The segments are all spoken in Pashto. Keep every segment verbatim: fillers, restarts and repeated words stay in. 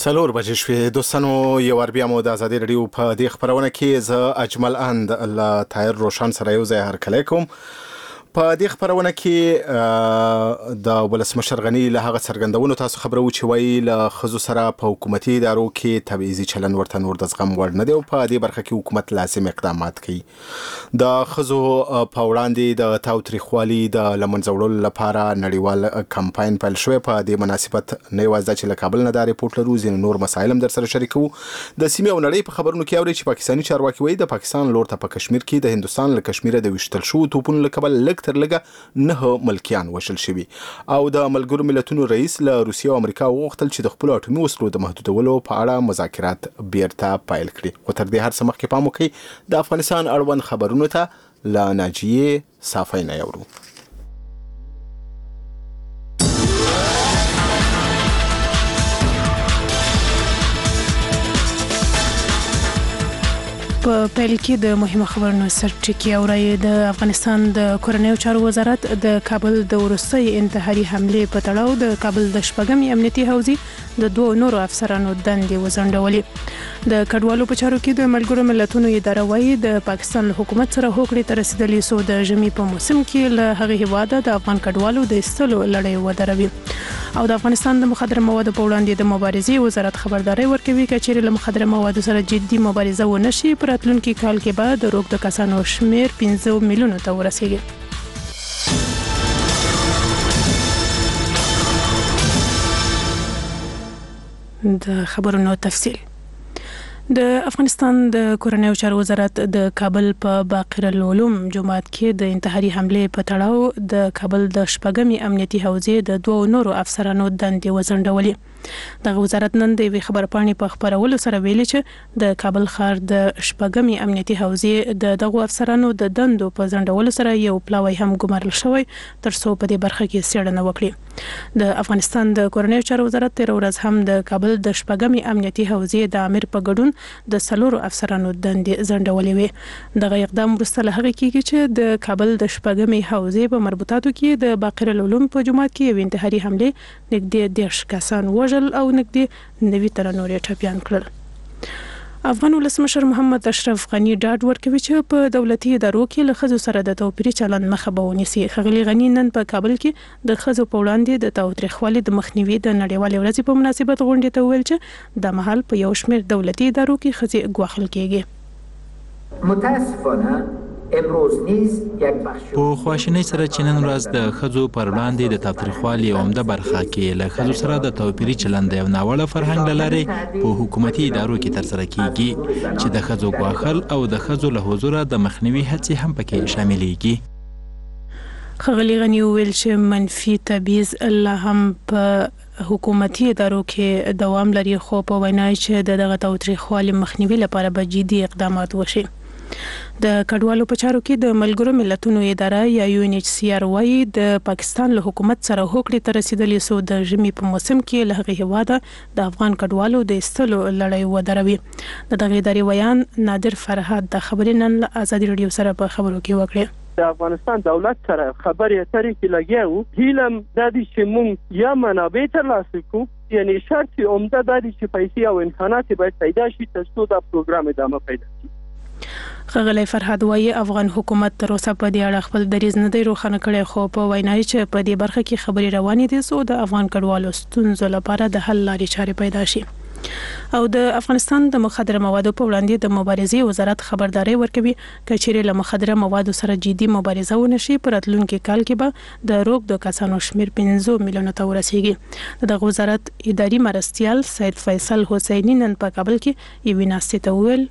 څلور بجې شوې دوستانو، یو ور بیا مو د ازادي رادیو په دې خبرونه کې زه اجمل اند الله طاهر روشن سره یو ځای هرکلی کوم. په دې خبرونه کې د ولسمشر غنی له هغه څرګندونو تاسو خبرو چې وایي له ښځو سره په حکومتي ادارو کې تبعیضي چلن ورته نور د زغم وړ نه دی او په دې برخه کې حکومت لازم اقدامات کوي. د ښځو په وړاندې د تاوتریخوالي د له منځه وړلو لپاره نړیوال کمپاین پیل شوی. په دې مناسبت نه یوازې دا چې له کابل نه دا ریپورټ لرو، ځینې نور مسایل هم در سره شریکو. د سیمې او نړۍ په خبرونو کې اوري چې پاکستاني چارواکي وایي د پاکستان لور ته په کشمیر کې د هندوستان له کشمیره د ویشتل شوو توپونو له کبله لږ تر لږه نه ملکیان وشل شوي. او د ملګرو ملتونو رئیس له روسیې او امریکا وغوښتل چې د خپل اټومي وسلو د محدودولو په اړه مذاکرات بیرته پیل کړي. خو تر دې هر څه مخکې پام وکړئ د افغانستان اړوند خبرونو ته له ناجیې صافۍ نه یورو. په پیل کې د مهمه خبرونو سرټکی اوري. د افغانستان د کورنیو چارو وزارت د کابل د وروستي انتحاري حمله په تړاو د کابل د شپږمې امنیتي حوزې د دوه نورو افسرانو دندې وځنډولې. د کډوالو په چارو کې د ملګرو ملتونو اداره وايي د پاکستان له حکومت سره هوکړې ته رسیدلې سو د ژمي په موسم کې له هغه هیواده د افغان کډوالو د ایستلو لړۍ ودروي. او د افغانستان د مخدره موادو په وړاندې د مبارزې وزارت خبرداري ورکوي چې چیرې له مخدره موادو سره جدي مبارزه ونه شي په راتلونکي کال کې به د روغ د کسانو شمیر پنځه میلیونو ته ورسیږي. د خبرونو تفصیل. د افغانستان د کورنیو چارو وزارت د کابل په باقر العلوم جومات کې د انتحاري حمله په تړاو د کابل د شپږمې امنیتي حوزې د دوه نورو افسرانو دندې وځنډولې. دغه وزارت نن د وی خبرپاڼې په خبرولو سره ویلي چې د کابل ښار د شپږمې امنیتي حوزې د دغه افسرانو د دندو په ځنډولو سره یو پلاوی هم ګمارل شوی ترڅو په دې برخه کې څېړنه وکړي. د افغانستان د کورنیو چارو وزارت تیر ورځ هم د کابل د شپږمې امنیتي حوزې د امیر په ګډون د سلورو افسرانو دندې ځنډولې وي. دغه اقدام وروسته له هغه کېږي چې د کابل د شپږمې حوزې په مربوطاتو کې د باقر العلوم په جومات کې یو انتحاري حمله نږدې دېرش کسان وژل او نږدې نوي تر نورې ټپیان کړل. افغان ولسمشر محمد اشرف غنی ډاډ ورکوي چې په دولتي ادارو کې له ښځو سره د توپیري چلند مخه به ونیسي. ښاغلي غنی نن په کابل کې د ښځو په وړاندې د تاوتریخوالي د مخنیوي د نړیوالې ورځې په مناسبت غونډې ته وویل چې د مهال په یو شمېر دولتي ادارو کې ښځې ګواښل کېږي. متاسفانه امروز نیز یک بخش په خواشینۍ سره چې نن ورځ د ښځو پر وړاندې د تاوتریخوالي عمده برخه کې له ښځو سره د توپیري چلند یو ناوړه فرهنګ له لارې په حکومتي ادارو کې ترسره کیږي چې د ښځو ګواښل او د ښځو له حضوره د مخنیوي هڅې هم پکې شاملېږي. ښاغلي غني وویل چې منفي تبعیض لا هم په حکومتي ادارو کې دوام لري، خو په وینا چې د دغه تاوتریخوالي مخنیوي لپاره به جدي اقدامات وشي. د کډوالو په چارو کې د ملګرو ملتونو اداره یا یو ان ایچ سی آر وايي د پاکستان له حکومت سره هوکړې ته رسیدلې سو د ژمي په موسم کې له هغه هیواده د افغان کډوالو د ایستلو لړۍ ودروي. د دغه ادارې ویان نادر فرهاد د خبرې نن له ازادي رادیو سره په خبرو کې وکړه. د افغانستان دولت سره خبرې اترې کې لګیاو، هیلم د دې چې مونږ یا منابع ترلاسه کوو، یعنی شرط عمده د دې چې پیسې او امکانات باید پیدا شي ترڅو دا پروګرام ادامه پیدا کړي. ښاغلی فرهاد وایي افغان حکومت تر اوسه په دې اړه خپل دریځ نه دی روښانه کړی، خو په وینا یې چې په دې برخه کې خبرې روانې دي څو د افغان کډوالو ستونزو لپاره د حل لارې چارې پیدا شي. او د افغانستان د مخدره موادو په وړاندې د مبارزې وزارت خبرداري ورکوي چې چیرې له مخدره موادو سره جدي مبارزه ونه شي په راتلونکي کال کې به د روغ د کسانو شمیر پنځه میلیونو ته ورسیږي. د وزارت اداري مرستیال سید فیصل حسینی نن په کابل کې یو ناستې ته وویل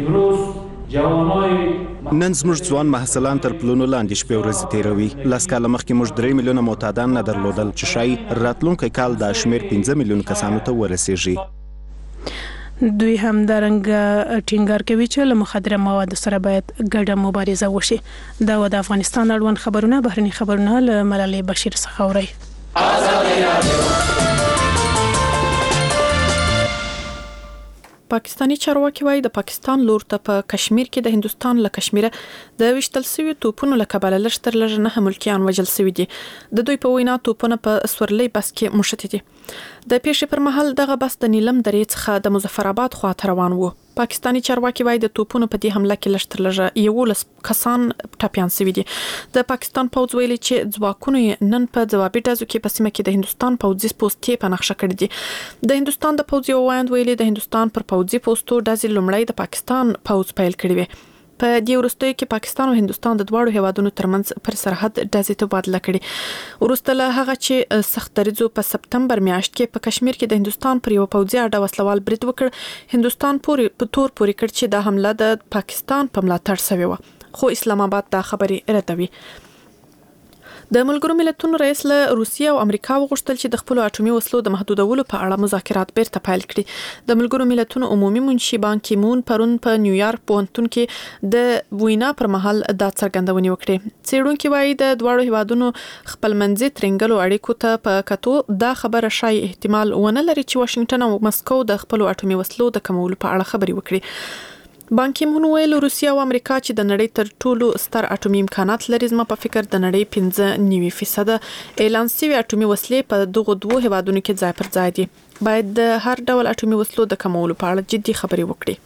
نن زموږ ځوان محصلان تر پلونو لاندې شپې ورځې تیروي. لس کاله مخکې موږ درې میلیونه معتادان نه درلودل چې شاید راتلونکی کال دا شمیر پنځه میلیونه کسانو ته ورسیږي. دوی هم دارنګه ټینګار کوي چې له مخدره موادو سره باید ګډه مبارزه وشي. دا و د افغانستان اړوند خبرونه. بهرني خبرونه له ملالۍ بشیر څخه اورئ. پاکستاني چارواکي وايي د پاکستان لور ته په کشمیر کې د هندستان له کشمیره د وشتل سوي توپونو له کبله لشتر لږ نه ملکیان وجل سوي دي. د دوی په وینا توپونه په سورلۍ بس کې مشتي دي. د پیښې پر مهال دغه بس د نیلم درې څخه د مظفرآباد خواته روان وو. پاکستاني چارواکي وايي د توپونو په دې حمله کې لشتر لږ یولس کسان ټپيان سوي دي. د پاکستان پوځ ویلي چې ځواکونه نن په ځوابي ډزو کې په سیمه کې د هندستان پوځي پوسټې په نقشه کړې دي. د هندستان د پوځي وایند ویلي د هندستان پر پوځي پوسټو ډزې لومړی د پاکستان پوځ پیل کړې وي. په دې وروستیو کې پاکستان او هندستان د دواړو هیوادونو ترمنځ پر سرحد ډزې تبادله کړې. وروسته له هغه چې سخت دریځو په سپتمبر میاشت کې په کشمیر کې د هندستان پر یو پوځي اډه وسلوال برید وکړ، هندستان پورې په تور پورې کړ چې دا حمله د پاکستان په ملاتړ شوې و، خو اسلام آباد دا خبرې ردوي. د ملګرو ملتونو رئیس له روسیې او امریکا وغوښتل چې د خپل اټومي وسلو د محدودولو په اړه مذاکرات بیرته پیل کړي. د ملګرو ملتونو عمومي منشي بان کی مون پرون په نیویارک پوهنتون کې د وینا پر مهال دا څرګندونې وکړې. څېړونکي وایي د دواړو هیوادونو خپلمنځي ترنګلو اړیکو ته په کتو دا خبره شای احتمال ونه لري چې واشنگټن او مسکو د خپل اټومي وسلو د کمولو په اړه خبرې وکړي. بان کی مون ویل روسیا او امریکا چې د نړۍ تر ټولو ستر اټومي امکانات لري، زما په فکر د نړۍ پنځه نوي فیصد اعلان شوی اټومي وسلې په دغه دوه هیوادونو کې ځای پر ځای دي. باید د هر ډول اټومي وسلو د کمولو په اړه جدي خبرې وکړي.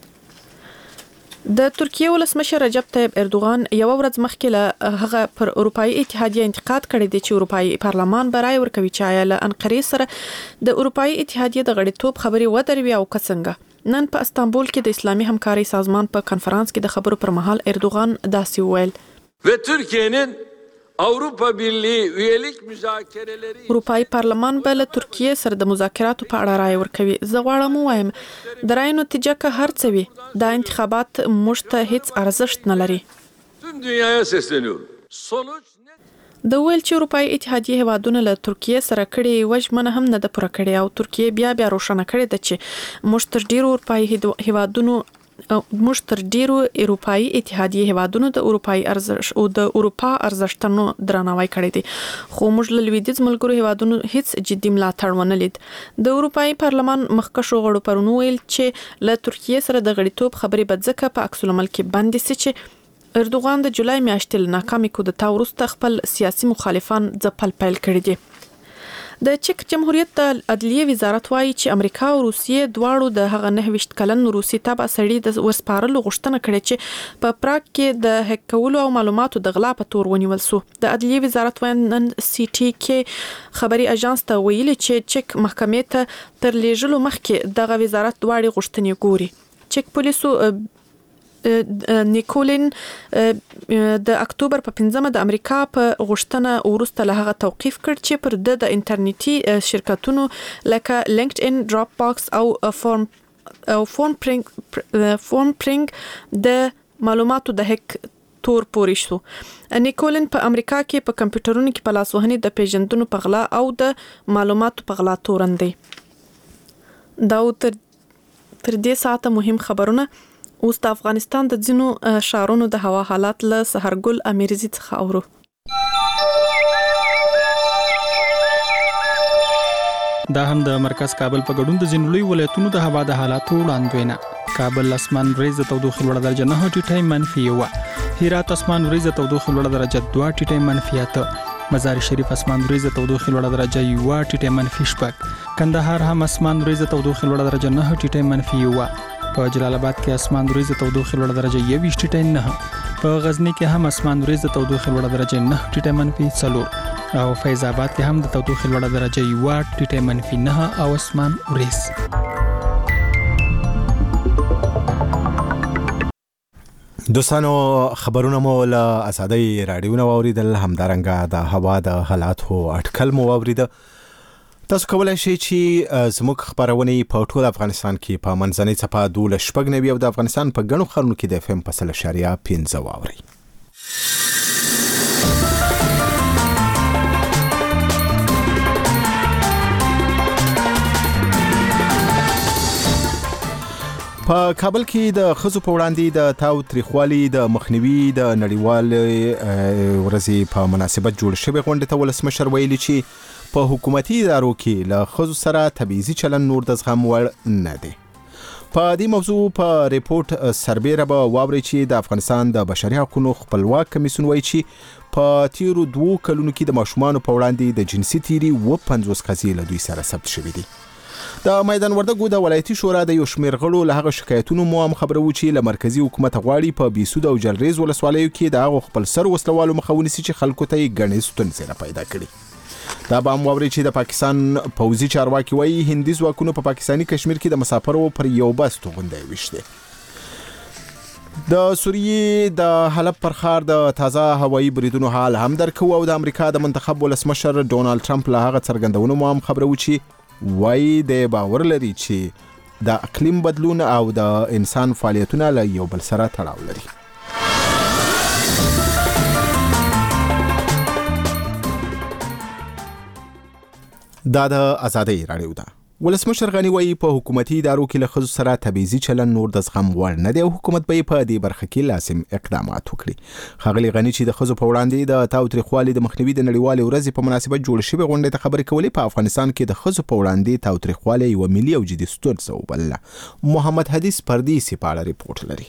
د ترکیه ولسمشر رجب طیب اردوغان یو ورځ مخکې له هغه پر اروپאי اتحادیه انتقاد کړی دی چې اروپאי پارلمان برای ورکوي چې آیا له انقرې سره د اروپאי اتحادیه د غړیتوب خبرې ودروي او کڅنګه. نن په استانبول کې د اسلامي همکاري سازمان په کنفرانس کې د خبرو پر مهال اردوغان داسې وویل: و ترکیه'nin Avrupa Birliği üyelik müzakereleri اروپאי پارلمان به له ترکیه سره د مذاکراتو په اړه رائے ورکوي. زه غواړم ووایم د رائے نتیجه که هر څه وي دا انتخابات موږ ته هیڅ ارزښت نه لري. tüm dünyaya sesleniyorum. Sonuç د ویل چې اروپאי اتحادیه هیوادونه له ترکیه سره کړي وژمنه هم نه د پوره کړي او ترکیه بیا بیا روښانه کړي ده چې موږ تر ډیرو اروپאי هیوادونو موږ تر ډیرو اروپאי اتحادیه هیوادونو د اروپאי ارزښت او د اروپا ارزښتونو درناوی کړی دي، خو موږ له لویدیځ ملګرو هیوادونو هیڅ جدي ملاتړ ونه لید. د اروپאי پارلمان مخکښو غړو پرون ویل چې له ترکیه سره د غړیتوب خبرې به ځکه په عکس العمل کې بندي سي چې اردوغان د جولای میاشتې له ناکامې کودتا وروسته خپل سیاسي مخالفان ځپل پیل کړي دي. د چک جمهوریت د عدلیه وزارت وایي چې امریکا او روسیې دواړو د هغه نه ویشت کلن روسي تابع سړي د ورسپارلو غوښتنه کړې چې په پراګ کې د هک کولو او معلوماتو د غلا په تور ونیول سو. د عدلیه وزارت وایي سی ټي کې خبري اژانس ته ویلي چې چک محکمې ته تر لیږلو مخکې دغه وزارت دواړي غوښتنې ګوري. چک پولیسو نیکولین د اکتوبر په پنځمه د امریکا په غوښتنه ورسته له هغه توقیف کړ چې پر د انټرنیټي شرکتونو لکه لینکډ ان، ډراپ باکس او فورم او فورم پرنګ فورم پرنګ د معلوماتو د هک تور پورې شو. نیکولین په امریکا کې په کمپیوټرونو کې په لاسوهنې د پیژندنو په غلا او د معلوماتو په غلا تورن دی. دا تر تر دې ساعته مهم خبرونه. اوس د افغانستان د ځینو ښارونو د هوا حالات له سحرګل امیرزي څخه اورو. دا هم د مرکز کابل په ګډون د ځینو لوی ولایتونو د هوا د حالاتو وړاندوینه. کابل اسمان وريځ د تودوخې لوړه درجه نه ټیټه منفي یو، هرات اسمان وريځ د تودوخې لوړه درجه دوه ټیټه منفي اته، مزار شریف اسمان وريځ د تودوخې لوړه درجه یو ټیټه منفي شپږ، کندهار هم اسمان وريځ د تودوخې لوړه درجه نه ټیټه منفي یو، په جلال آباد کې اسمان وريځ د تودوخې لوړه درجه یو ټیټه نه، په غزنی کې هم اسمان وريځ د تودوخې لوړه درجه نه ټیټه منفي څلور او فیض آباد کې هم د تودوخې لوړه درجه یو ټیټه منفي نه او اسمان وريځ. دوستانو خبرونه مو له آزادۍ رادیو نه واوریدل، همدارنګه د هوا د حالاتو اټکل مو واوریده. تاسو کولای شئ چې زموږ خبرونه په ټول افغانستان کې په منځنۍ څپه دولس شپږ نوي او د افغانستان په ګڼو ښارونو کې د اف ام په سل اشاریه پنځه واورئ. په کابل کې د ښځو په وړاندې د تاو تریخوالي د مخنیوي د نړیوالې ورځې په مناسبت جوړ شوی غونډې ته ولسمشر ویلي چې په حکومتي ادارو کې له ښځو سره تبعیضي چلن نور د زغم وړ نه دی. په دې موضوع په ریپورت سربېره به واوري چې د افغانستان د بشري حقوقو خپلواک کمیسیون وایي چې په تیرو دوو کلونو کې د ماشومانو په وړاندې د جنسي تیري و پنځوس قضیې له دوی سره ثبت شوې دي. د میدان وردګو د ولایتي شورا د یو شمېر غړو له هغه شکایتونو مو هم خبرو چې له مرکزی حکومت غواړي په بیسود او جلریز ولسوالیو کې د هغو خپل سر وسلوالو مخه ونیسي چې خلکو ته یې ګڼې ستونزې پیدا کړي. دا به هم واوري چې د پاکستان پوځي چارواکي وایي هندي ځواکونو په پاکستاني کشمیر کې د مسافرو پر یو بس توغندۍ ویشتې. د سوریې د حلب پر ښار د تازه هوایي بریدونو حال هم درکو او د امریکا د منتخب ولسمشر ډونالد ټرمپ له هغه څرګندونو مو هم خبرو چې وایي د باور لري چې د اقلیم بدلون او د انسان فعالیتونه له یو بل سره تړاو لري. دا د آزادۍ راډیو ده. ولسمشر غنی وایي په حکومتي ادارو کې له ښځو سره تبعیضي چلن نور د زغم وړ نه دی او حکومت به په دې برخه کې لازم اقدامات وکړي. ښاغلي غنی چې د ښځو په وړاندې د تاوتریخوالي د مخنیوي د نړیوالې ورځې په مناسبت جوړ شوې غونډې ته خبرې کولې. په افغانستان کې د ښځو په وړاندې تاوتریخوالي یوه ملي او جدي ستونزه وبلله. محمد حدیث پردیسي په اړه ریپورت لري.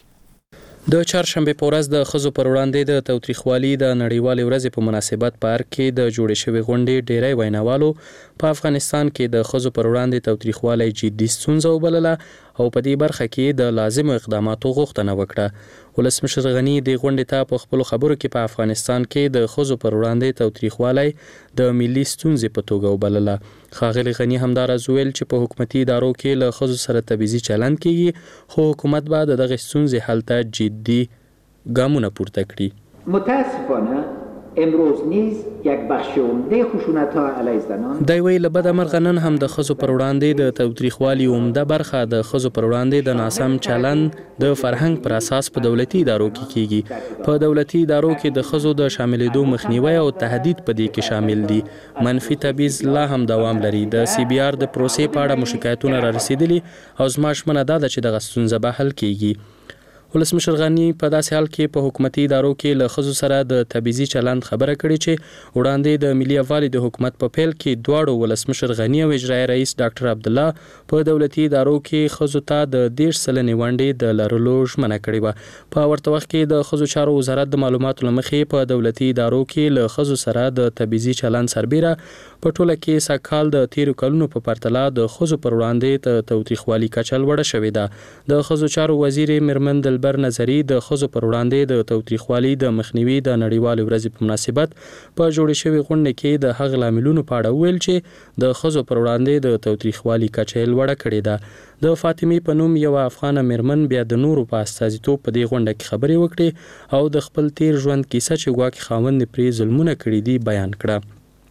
د چهارشنبه په ورځ د ښځو پر وړاندې د تاوتریخوالي د نړیوالې ورځې په مناسبت په ارګ کې د جوړې شوې غونډې ډیری ویناوالو په افغانستان کې د ښځو پر وړاندې تاوتریخوالي جدي ستونزه وبلله او په دې برخه کې د لازمو اقداماتو غوښتنه وکړه. ولسمشر غنی د غونډې ته په خپلو خبرو کې په افغانستان کې د ښځو پر وړاندې تاوتریخوالی د ملي ستونزې په توګه وبلله. ښاغلي غنی همداراز ویل چې په حکومتي ادارو کې له ښځو سره تبعیضي چلند کیږي خو حکومت به د دغه ستونزې حل ته جدي ګامونه پورته کړي. متاسفانه امروز نیز یک بخش عمده خشونت‌ها علیه زنان دی ویل له بده مرغه نن هم د ښځو پر وړاندې د تاوتریخوالي عمده برخه د ښځو پر وړاندې د ناسم چلند د فرهنګ پر اساس په دولتي ادارو کې کیږي. په دولتي ادارو کې د ښځو د شاملېدو مخنیوي او تهدید په دې کې شامل دي. منفي تبعیض لا هم دوام لري. د سی بي آر د پروسې په اړه مو شکایتونه را رسیدلي او زما ژمنه دا ده چې دغه ستونزه به حل کیږي. ولسمشر غنی په داسې حال کې په حکومتي ادارو کې له ښځو سره د تبعیضي چلند خبره کړې چې وړاندې د ملي یووالي د حکومت په پیل کې دواړو ولسمشر غنی او اجرایي رئیس ډاکټر عبدالله په دولتي ادارو کې ښځو ته د دېرش سلنې ونډې د لرلو ژمنه کړې وه. په ورته وخت کې د ښځو چارو وزارت د معلوماتو له مخې په دولتي ادارو کې له ښځو سره د تبعیضي چلند سربیره په ټوله کې سږکال د تیرو کلونو په پرتله د ښځو پر وړاندې د تاوتریخوالي کچه لوړه شوې ده. د ښځو چارو وزیر میرمن دلبر نظري د ښځو پر وړاندې د تاوتریخوالي د مخنیوي د نړیوالې ورځې په مناسبت په جوړې شوې غونډې کې د هغه لاملونو په اړه وویل چې د ښځو پر وړاندې د تاوتریخوالي کچه یې لوړه کړې ده. د فاطمې په نوم یوه افغانه میرمن بیا د نورو په استازیتوب په دې غونډه کې خبرې وکړې او د خپل تیر ژوند کیسه چې ګواکې خاوند یې پرې ظلمونه کړي دي بیان کړه.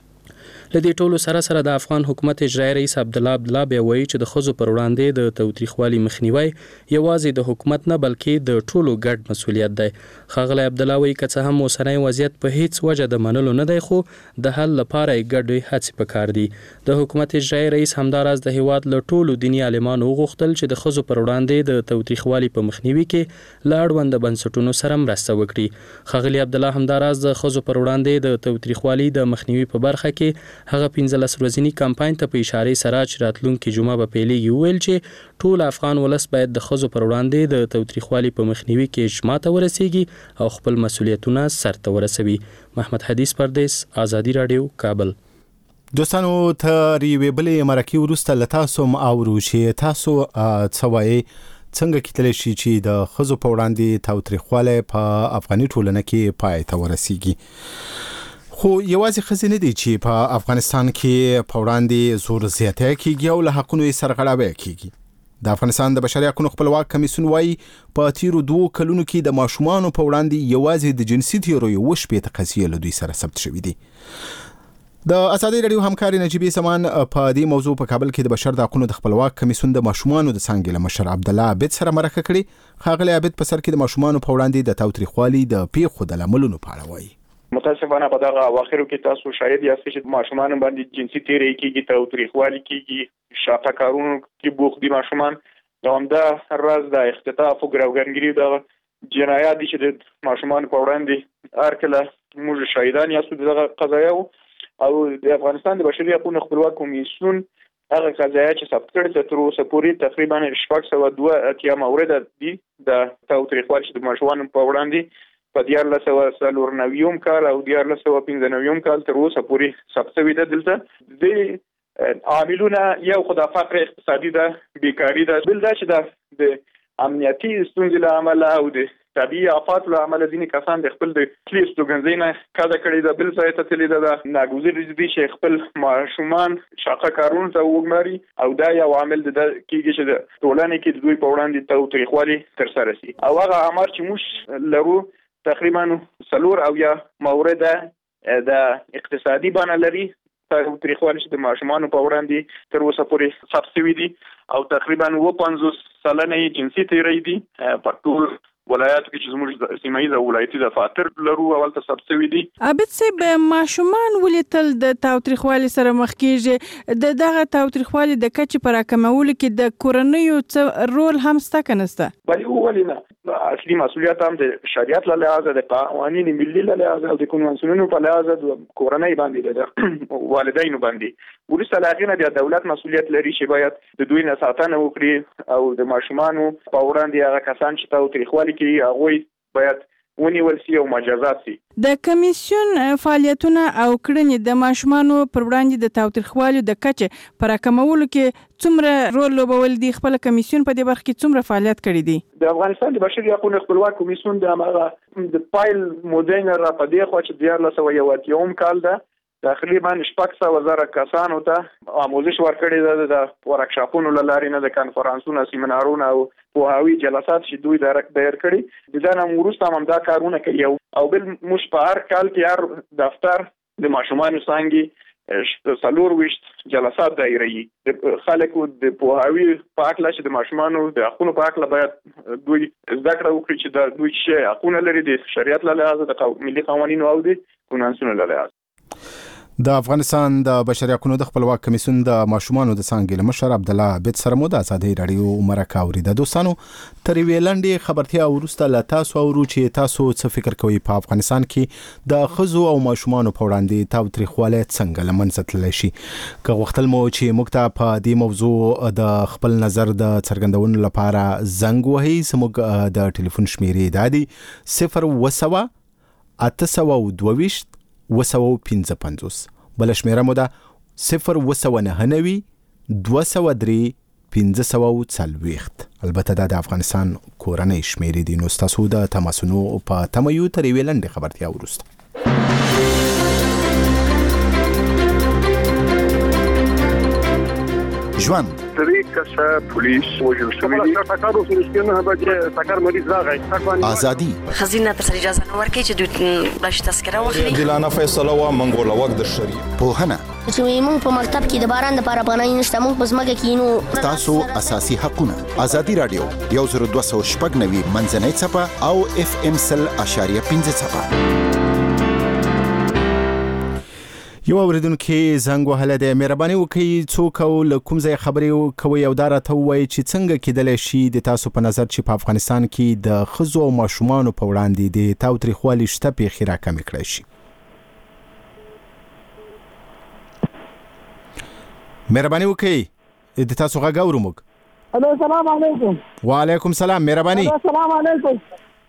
له دې ټولو سره سره د افغان حکومت اجرایي رئیس عبدالله عبدالله بیا وایي چې د ښځو پر وړاندې د تاوتریخوالي مخنیوی یوازې د حکومت نه بلکې د ټولو ګډ مسؤلیت دی. ښاغلی عبدالله وایي که څه هم اوسنی وضعیت په هیڅ وجه د منلو نه دی خو د حل لپاره یې ګډې هڅې پکار دي. د حکومت اجرایي رئیس همداراز د هیواد له ټولو دیني عالمانو وغوښتل چې د ښځو پر وړاندې د تاوتریخوالي په مخنیوي کې له اړونده بنسټونو سره مرسته وکړي. ښاغلي عبدالله همداراز د ښځو پر وړاندې د تاوتریخوالي د مخنیوي په برخه کې هغه پنځلس ورځني کمپاین ته په اشارې سره چې راتلونکي جمعه به پیلېږي وویل چې ټول افغان ولس باید د ښځو پر وړاندې د تاوتریخوالي په مخنیوي کې اجماع ته ورسیږي او خپل مسؤلیتونه سرته ورسوي. محمد حدیث پردیس، آزادي راډیو، کابل. دوستانو ته یوې بلې مرکې وروسته له تاسو هم اورو چې تاسو څه وایئ څنګه کیدلی شي چې د ښځو په وړاندې تاوتریخوالی په افغاني ټولنه کې پای ته ورسیږي. خو یوازې ښځې نه دي چې په افغانستان کې په وړاندې زور زیاتی کیږي او له حقونو یې سرغړاوی کیږي. د افغانستان د بشري حقوقو خپلواک کمیسیون وایي په تیرو دوو کلونو کې د ماشومانو په وړاندې یوازې د جنسي تیرویو اووه شپېته قضیې له دوی سره ثبت شوي دي. د آزادۍ راډیو همکاري نجیبې سمان په دې موضوع په کابل کې د بشر د حقوقو د خپلواک کمیسیون د ماشومانو د څانګې له مشر عبدالله عابد سره مرکه کړې. ښاغلی عابد په سر کې د ماشومانو په وړاندې د تاوتریخوالي د پیښو د لاملونو په اړه وایي. متاسفانه په دغه اواخرو کې تاسو شاهد یاست چې ماشومان باندې جنسي تیری کیږي، تاوتریخوالي کیږي، شاته کارونو کې بوخت دي ماشومان. دا همدا راز د اختطاف او ګروګنګري د جنایات دي چې د ماشومان په وړاندې هر کله موږ شاهدان یاستو دغه قضایاو. او د افغانستان د بشري حقوقو خپلواک کمیسیون هغه قضايا چې ثبت کړي تر اوسه پورې تقریبا شپږ سوه دوه اتیا مورد دي د تاوتریخوالي چې د ماشومانو په وړاندې په دیارلس سوه څلور نوي کال او دیارلس سوه پنځه نوي کال تر اوسه پورې ثبت شوي ده. دلته د عاملونه یو خو د فقر اقتصادي ده، بیکاري ده، بل دا چې د امنیتي ستونزې له امله او د طبیعي آفات له امله ځینې کسان د خپل د کلي استوګنځۍ نه کډه کړې ده، بل ځای ته تللي ده. ناګزیره دي چې خپل ماشومان شاقه کارونو ته وګماري او دا یو عامل د کېږي چې د ټولنې کې د دوی په وړاندې تاوتریخوالي ترسره شي. او هغه امر چې موږ لرو تقریبا څلور او یا مورد د اقتصادي بڼه لري، تاوتریخوالي چې د ماشومانو په وړاندې تر اوسه پورې ثبت شوي دي او تقریبا اووه پنځوس سلنه یې جنسي تیری دي په ټول ولایاتو کې چې زموږ سیمه ییز او ولایتي دفاتر لرو اول ته ثبت شوي دي. عابد صاحب، ماشومان ولې تل د تاوتریخوالي سره مخ کېږي؟ د دغه تاوتریخوالي د کچې په راکمولو کې د کورنیو څه رول هم شته که نشته؟ بلې ولې نه، اصلي مسؤلیت هم د شریعت له لحاظه، د قوانین ملي له لحاظه او د کنوانسیونونو په لحاظه د کورنۍ باندې د والدینو باندې. وروسته له هغې نه بیا دولت مسؤلیت لري چې باید د دوی نه ساتنه وکړي او د ماشومانو په وړاندې هغه کسان چې تاوتریخوالي کوي هغوی باید ونیول سي او مجازات سي. د کمیسیون فعالیتونه او کړنې د ماشومانو پر وړاندې د تاوتریخوالي د کچې په راکمولو کې څومره رول لوبول دي؟ خپل کمیسیون په دې برخه کې څومره فعالیت کړی دی؟ د افغانستان د بشري حقوقو خپلواک کمیسیون د هغه د پایل مودین را په دې خوا چې دیارلس سوه یو اتیا کال ده تقریبا شپږ سوه زره کسانو ته آموزش ورکړی ده د ورکشاپونو له لارې نه، د کنفرانسونو، سیمینارونو او پوهاوي جلسات چې دوی دایر کړي. د ځان هم وروسته هم دا کارونه کوي او بل موږ په هر کال کې هر دفتر د ماشومانو څانګې څلور ویشت جلسات دایروي د خلکو د پوهاوي په هکله چې د ماشومانو د حقونو په هکله باید دوی زده کړه وکړي چې د دوی څه حقونه لري د شریعت له لحاظه، د ملي قوانینو او د کنوانسیونونو له لحاظه. د افغانستان د بشري حقوقو د خپلواک کمیسیون د ماشومانو د څانګې له مشر عبدالله عابد سره مو د ازادي راډیو مرکه اورېده. دوستانو، تر یوې لنډې خبرتیا وروسته له تاسو اورو چې تاسو څه فکر کوئ په افغانستان کې د ښځو او ماشومانو په وړاندې تاوتریخوالی څنګه له منځه تللی شي. که غوښتل مو چې موږ ته په دې موضوع د خپل نظر د څرګندولو لپاره زنګ وهئ، زموږ د ټلیفون شمیرې دا دي صفر اووه سوه اته سوه دوه ویشت اووه سوه پنځه پنځوس، بل شمیره مو ده صفر اووه سوه نهه نوي دوه سوه درې پنځه سوه څلوېښت. البته دا د افغانستان کورنۍ شمیرې دي. نو ستاسو د تماسونو په تمه یو تر یوې لنډې خبرتیا وروسته. ژوند درې کسه پولیس وژل شوي دي. ټکر وشو چې نه بچي ټکر مریض راغی. ازادي خزینه تر سره اجازه نه ورکړي چې دوی باش تذکره واخلي. دلانه فیصله وا منګول وخت د شری پوهنه چې موږ په مکتب کې د باران د لپاره پناه نشته، موږ په ځمکه کې نو تاسو اساسي حقونه. ازادي رادیو یو زر دوه سوه شپږ نوي منځنۍ څپه او اف ام سل اشاریه پنځه څپه. یو اوریدونکو زنګ وهله دی، مهرباني وکړئ څوک او له کوم ځای خبرې کوي او دا راته ووایي چې څنګه کېدلی شي د تاسو په نظر چې په افغانستان کې د ښځو او ماشومانو په وړاندې د تاوتریخوالي شته پیښې راکمې کړی شي. مهرباني وکړئ د تاسو غږ اورو موږ. الو السلام علیکم. وعلیکم السلام. مهرباني. السلام علیکم.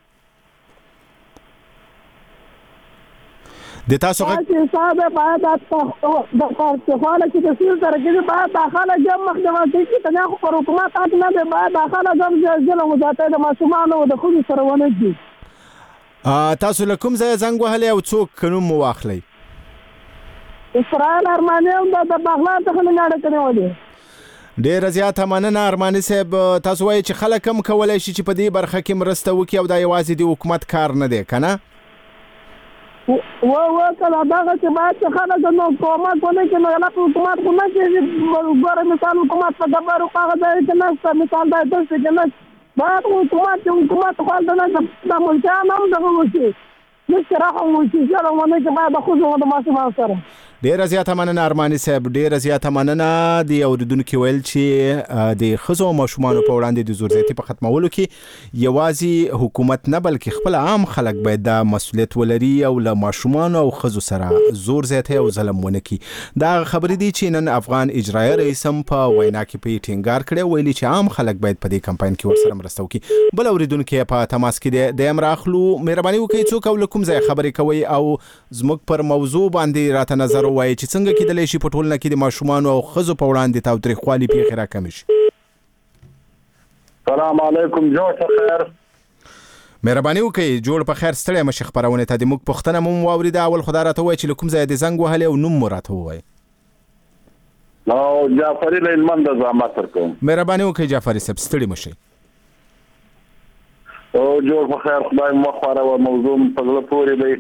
د تاسو غږ چې صاحب باید د تاوتریخوالي چې د سیل سره کې باید داخله جام مخدمه کې ته نه خو حکومت تاسو نه باید داخله جام ځل مزاتې د ماشومانو د خو سره ونه دي. تاسو له کوم ځای زنګ وهلی او څوک کوم واخلي؟ اسرائیل ارماني د بغلان څخه نه اړه ولې. ډېر زیاته مننه ارماني صاحب. تاسو وایي چې خلک هم کولی شي چې په دې برخه کې مرسته وکړي او دا یوازې د حکومت کار نه دی که نه؟ و و کله دغه چې باید چې خلک نو حکومت ونه کړي نو غلط حکومت خو نه کېږي. ګوره مثال حکومت په ډبرو هغه ځای کې نشته، مثال دا داسې کې نه باید حکومت چې حکومت خو هلته نه د ملکیان هم دغه وشي، مشکې رحم وشي، ظلم ونه کړي باید د ښځو او د ماشومانو سره. ډیره زیاته مننه ارماني صاحب، ډیره زیاته مننه. د اوریدونکو ویل چې د ښځو او ماشومانو په وړاندې د زور زیاتي په ختمولو کې یوازې حکومت نه بلکې خپل عام خلک باید د مسؤلیت ولري او له ماشومانو او ښځو سره زور زیاتی او ظلم ونه کړي. دا خبرې دي چې نن افغان اجرایي رئیس هم په وینا کې په ټینګار کړی، ویلي چې عام خلک باید په دې کمپاین کې ورسره مرسته وکړي. بل اوریدونکو په تماس کې د امر اخلو، مهرباني وکړئ څوک او کوم ځای خبرې کوي او زموږ پر موضوع باندې راته نظر وایي چې څنګه کېدلی شي په ټولنه کې د ماشومانو او ښځو په وړاندې تاوتریخوالي پیښې راکمې شي. سلام علیکم، جوړ په خیر. مهرباني وکړئ جوړ په خیر، ستړی مشي خپرونې ته د موږ پوښتنه مو واورېده. اول خو دا راته ووایي چې له کوم ځایه د زنګ وهلی او نوم مو راته ووایي. نو جعفري له هلمند زحمت ورکوم. مهرباني وکړئ جعفري صاحب، ستړي مشئ. او جوړ په خیر، خدای مو خواره موضوع په زړه پورې دی.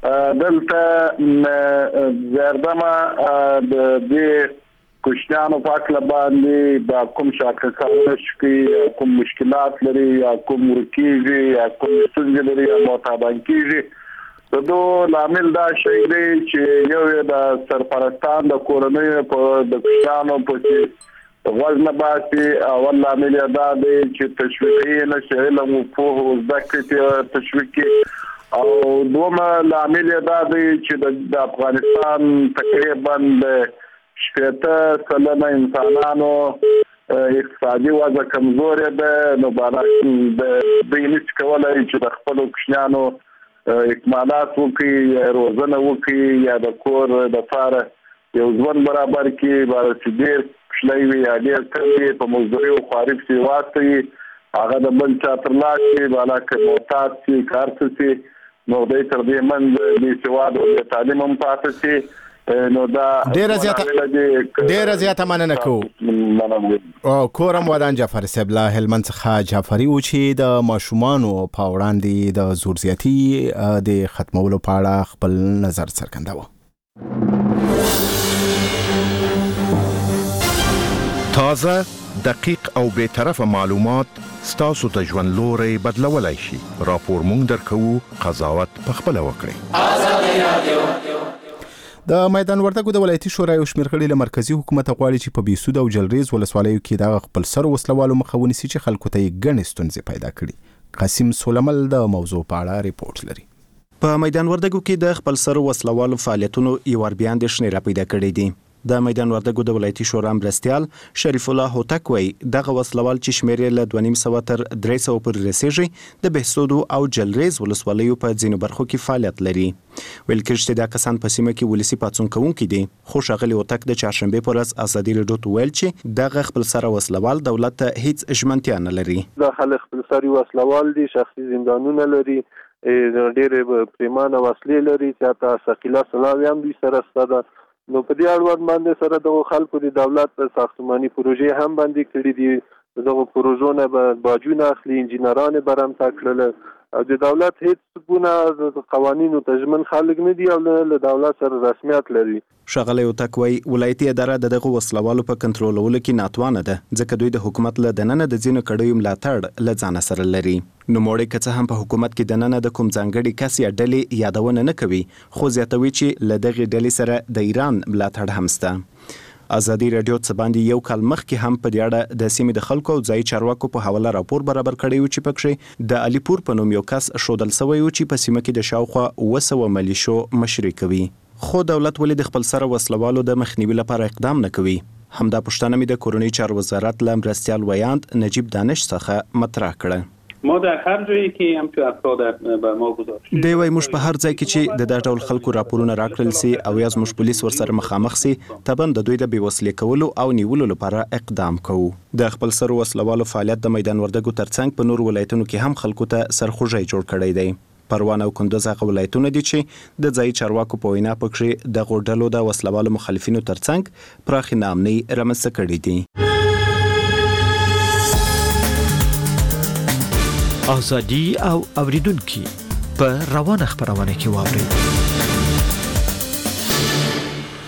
دلته زردمه د دې کوشنیانو په اکله باندې دا کوم شاکرکارونه شي، کوم مشکلات لري یا کوم ورکیږي یا کوم ستونزې لري یا معتادان کیږي، د دوه لامل دا شی دی چې یو د سرپرستان د کورنۍ په د کوشنیانو په غوږ نه باسي. اول لامل دا دی چې تشویقي نه شي، علم او پوهه او زده کړې تشویق کړي. او دومره لامل دا دی چې د افغانستان تقریبا شپېته سلنه انسانانو اقتصادي وضع کمزورې ده، نو دوی نشي کولی چې د خپلو کوچنیانو اکمالات وکړي، روزنه وکړي یا د کور دپاره یو ژوند برابر کړي. باره چې ډېر کوچنی وي یا ډېر کم وي، په مزدوري او خواري پسې واستوي، هغه د بل چا تر لاس شي، بالا که محتاج شي، کار څه شي، نو دوی تر دې منځ بې سواد او بې تعلیم هم پاتې شي. نو دا ډیره زیاته ډیره زیاته مننه کوو. کورم ودان جعفر صاحب له هلمند څخه جعفري و چې د ماشومانو په وړاندې د زور زیاتي د ختمولو په اړه خپل نظر څرګنداوه. تازه، دقیق او بې طرفه معلومات ستاسو ته ژوند لوري بدلولای شي. راپور مونږ درکوو، قضاوت په خپله وکړئ. آزادي رادیو. د میدان وردګو د ولایتي شورا یو شمېر غړي له مرکزي حکومت غواړي چې په بېسوده او جلریز ولسوالیو کې د خپل سر وسلوالو مخه ونیسي چې خلکو ته یې ګڼې ستونزې پیدا کړي. قاسم سولمل د موضوع په اړه ریپورت لري. په میدان وردګو کې د خپل سر وسلوالو فعالیتونو یو ور بیان د شنې را پیدا کړي دي. د میدان وردګو د ولایتي شورا مرستیال شریف الله هوتک وایي دغه وسلوال چې شمېر یې له دوه نیم سوه تر درې سوه پورې رسیږي د بهسودو او جلریز ولسوالیو په ځینو برخو کې فعالیت لري. ویل کېږي چې دا کسان په سیمه کې ولسي پاڅون کوونکي دي. خو ښاغلي هوتک د چهارشنبې په ورځ ازادي راډیو ته ویل چې دغه خپل سره وسلوال دولت ته هیڅ ژمنتیا نه لري. دا خلک خپل سري وسلوال دي، شخصي زندانونه لري، ډېرې پریمانه وسلې لري چې حتی ثقیله سلاوي هم دوی سره شته ده. نو په دې اړوند باندې سره د خلکو د دولت ساختماني پروژې هم باندې کړي دي. دغه پروژو نه به باجونه اخلي، انجینران به رامتا کړل. او د دولت هیڅ ګونه قوانینو ته ژمن خلک نه دي او له دولت سره رسمیت لري. ښاغلی هوتک وایي ولایتي اداره د دغه وسلوالو په کنټرولولو کې ناتوانه ده، ځکه دوی د حکومت له دننه د ځینو کړیو ملاتړ له ځانه سره لري. نوموړی که څه هم په حکومت کې دننه د کوم ځانګړي کس یا ډلې یادونه نه کوي، خو زیاتوي چې له دغې ډلې سره د ایران ملاتړ هم شته. ازادي راډیو څه باندې یو کال مخکې هم په دې اړه د سیمې د خلکو او ځایي چارواکو په حواله راپور برابر کړی و چې پکښې د علیپور په نوم یو کس ښودل سوی و چې په سیمه کې د شاوخوا اوه سوه ملیشو مشري کوي. خو دولت ولې د خپل سره وسلوالو د مخنیوي لپاره اقدام نه کوي؟ همدا پوښتنه مې د کورنۍ چارو وزارت له مرستیال ویاند نجیب دانش څخه مطرح کړه. ما در هر جایی که همچون افراد بر ما گزارش دی وای موږ په هر ځای کې چې د دا ډول خلکو راپورونه راکړل سي او یا زموږ پولیس ورسره مخامخ سي تبن د دوی د بېوسلې کولو او نیولو لپاره اقدام کوو. د خپل سر وسلوالو فعالیت د میدان وردګو ترڅنګ په نور ولایتونو کې هم خلکو ته سرخوږی جوړ کړی دی. پروان او کندوز هغه ولایتونه دي چې د ځایي چارواکو په وینا پکښې د غوډلو د وسلوالو مخالفینو ترڅنګ پراخې ناامنۍ رامنځته کړي دي. ازادي او اوریدونکي په روانه خبرونه کې واوري.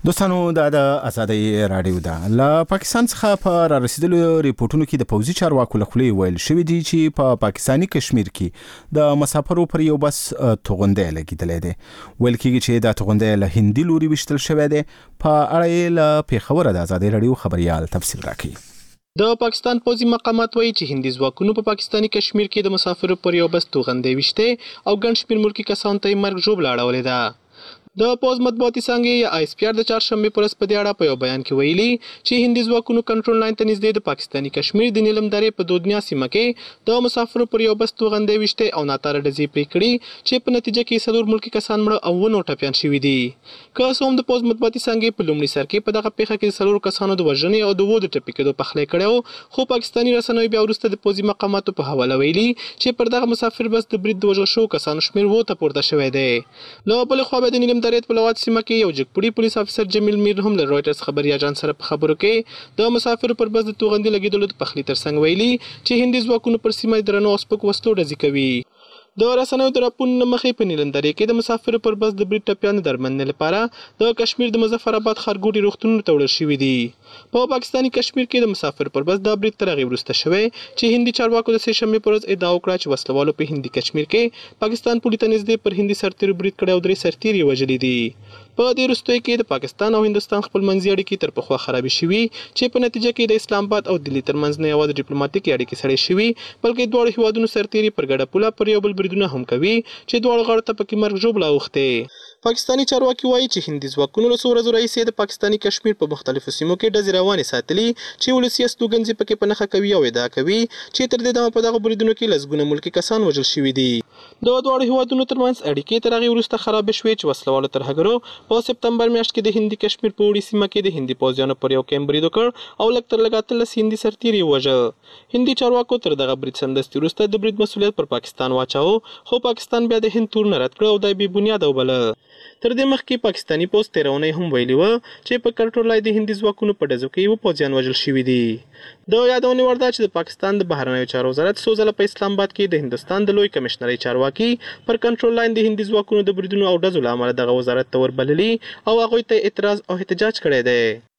دوستانو دا د ازادي رادیو ده له پاکستان څخه په را رسیدلو ریپورتونو کې د پوځي چارواکو له خولې ویل شوی دی چې په پا پاکستاني کشمیر کې د مسافرو پر یو بس توغندې لګیدلې ده. ویل کېږي چې دا توغندې له هندي لوري وشتل شوی دی. په اړه له پیښور د ازادي رادیو خبريال تفصیل راکړي. د پاکستان پوځي مقامات وایي چې هندي ځواکونو په پاکستاني کشمیر کې د مسافرو پر یو بس توغندې وشته او ګڼ شمېر ملکي کسانو ته مرګ ژوبله اړولې ده. د پوز مطبوعاتي څانګې یا آی اس پی آر د چهارشنبې په ورځ په دې اړه په یو بیان کې ویلي چې هندي ځواکونو کنټرول لاین ته نږدې د پاکستاني کشمیر د نیلم درې په دودنیا سیمه کې د مسافرو پر یو بس توغندې وشته او ناتاره ډزې پرې کړي چې په نتیجه کې څلور ملکي کسان مړه او ونو ټپیان شوي دي. که څه هم د پوز مطبوعاتي څانګې په لومړي سر کې په دغه پیښه کې څلورو کسانو د وژنې او د وو د ټپي کېدو پخلی کړی خو پاکستاني رسنیو بیا وروسته د پوځي مقاماتو په حواله ویلي چې پر دغه مسافر بس د برید د وژل شوو کسانو شمېر وو ته پورته شوی دی. له بلې خوا د نیلم درې په لوات سیمه کې یو جګپوړي پولیس افسر جمیل میر هم له رويټرز خبري اژانس سره په خبرو کې د مسافرو پر بس د توغندې لګیدلو د پخلی ترڅنګ ویلي چې هندي ځواکونو پر سیمه درنو او سپک وسلو ډزې کوي. د رسنیو د راپورونو مخې په نیلندرې کې د مسافرو پر بس د برید ټپیانو درملنې لپاره د کشمیر د مظفر آباد ښارګوټي روغتونونو ته وړل شوي دي. په پاکستاني کشمیر کې د مسافر پر بس د برید تر هغې وروسته شوی چې هندي چارواکو د سې شنبې په ورځ ادعا وکړه چې وسلوالو په هندي کشمیر کې پاکستان پولي ته نږدې پر هندي سرتیرو برید کړی او درې سرتیر یې وژلي دي. په دې وروستیو کې د پاکستان او هندوستان خپلمنځي اړیکې تر پخوا خرابې شوي چې په نتیجه کې د اسلام آباد او دلی ترمنځ نه یوازې ډیپلوماټیکې اړیکې سړې شوي بلکې دواړو هیوادونو سرتیري پر ګډه پوله پر یو بل بریدونه هم کوي چې دواړو غاړو ته پکې مرګ ژوبله اوښتې. پاکستاني چارواکي وایي چې هندي ځواکونو له څو ورځو راهیسې د پاکستاني کشمیر په مختلفو سیمو کې ډزې روانې ساتلي چې ولسي استوګنځي پکې په نښه کوي او ادعا کوي چې تر دې دمه په دغه بریدونو کې لسګونه ملکي کسان وژل شوي دي. د دواړو هیوادونو ترمنځ اړیکې تر هغې وروسته خرابې شوې چې وسلوالو ترهګرو په سپتمبر میاشت کې د هندي کشمیر په وړي سیمه کې د هندي پوځیانو پر یو کیمپ برید وکړ او لږ تر لږه اتلس هندي سرتیر یې وژل. هندي چارواکو تر دغه برید سمدستي وروسته د برید مسؤلیت پر پاکستان واچاوه خو پاکستان بیا د هند تورونه رد کړه او دا بې بنیاده وبله. تر دې مخکې پاکستاني پوځ تېره اونۍ هم ویلي وه چې په کنټرول لاندې د هندي ځواکونو په ډزو کې اووه پوځیان وژل شوي دي. د یادونې وړ ده چې د پاکستان د بهرنیو چارو وزارت څو ځله په اسلام آباد کې د هندوستان د لوی کمشنرۍ چارواکي پر کنټرول لاندې د هندي ځواکونو د بریدونو او ډزو له امله دغه وزارت ته وربللي او هغوی ته اعتراض او احتجاج کړی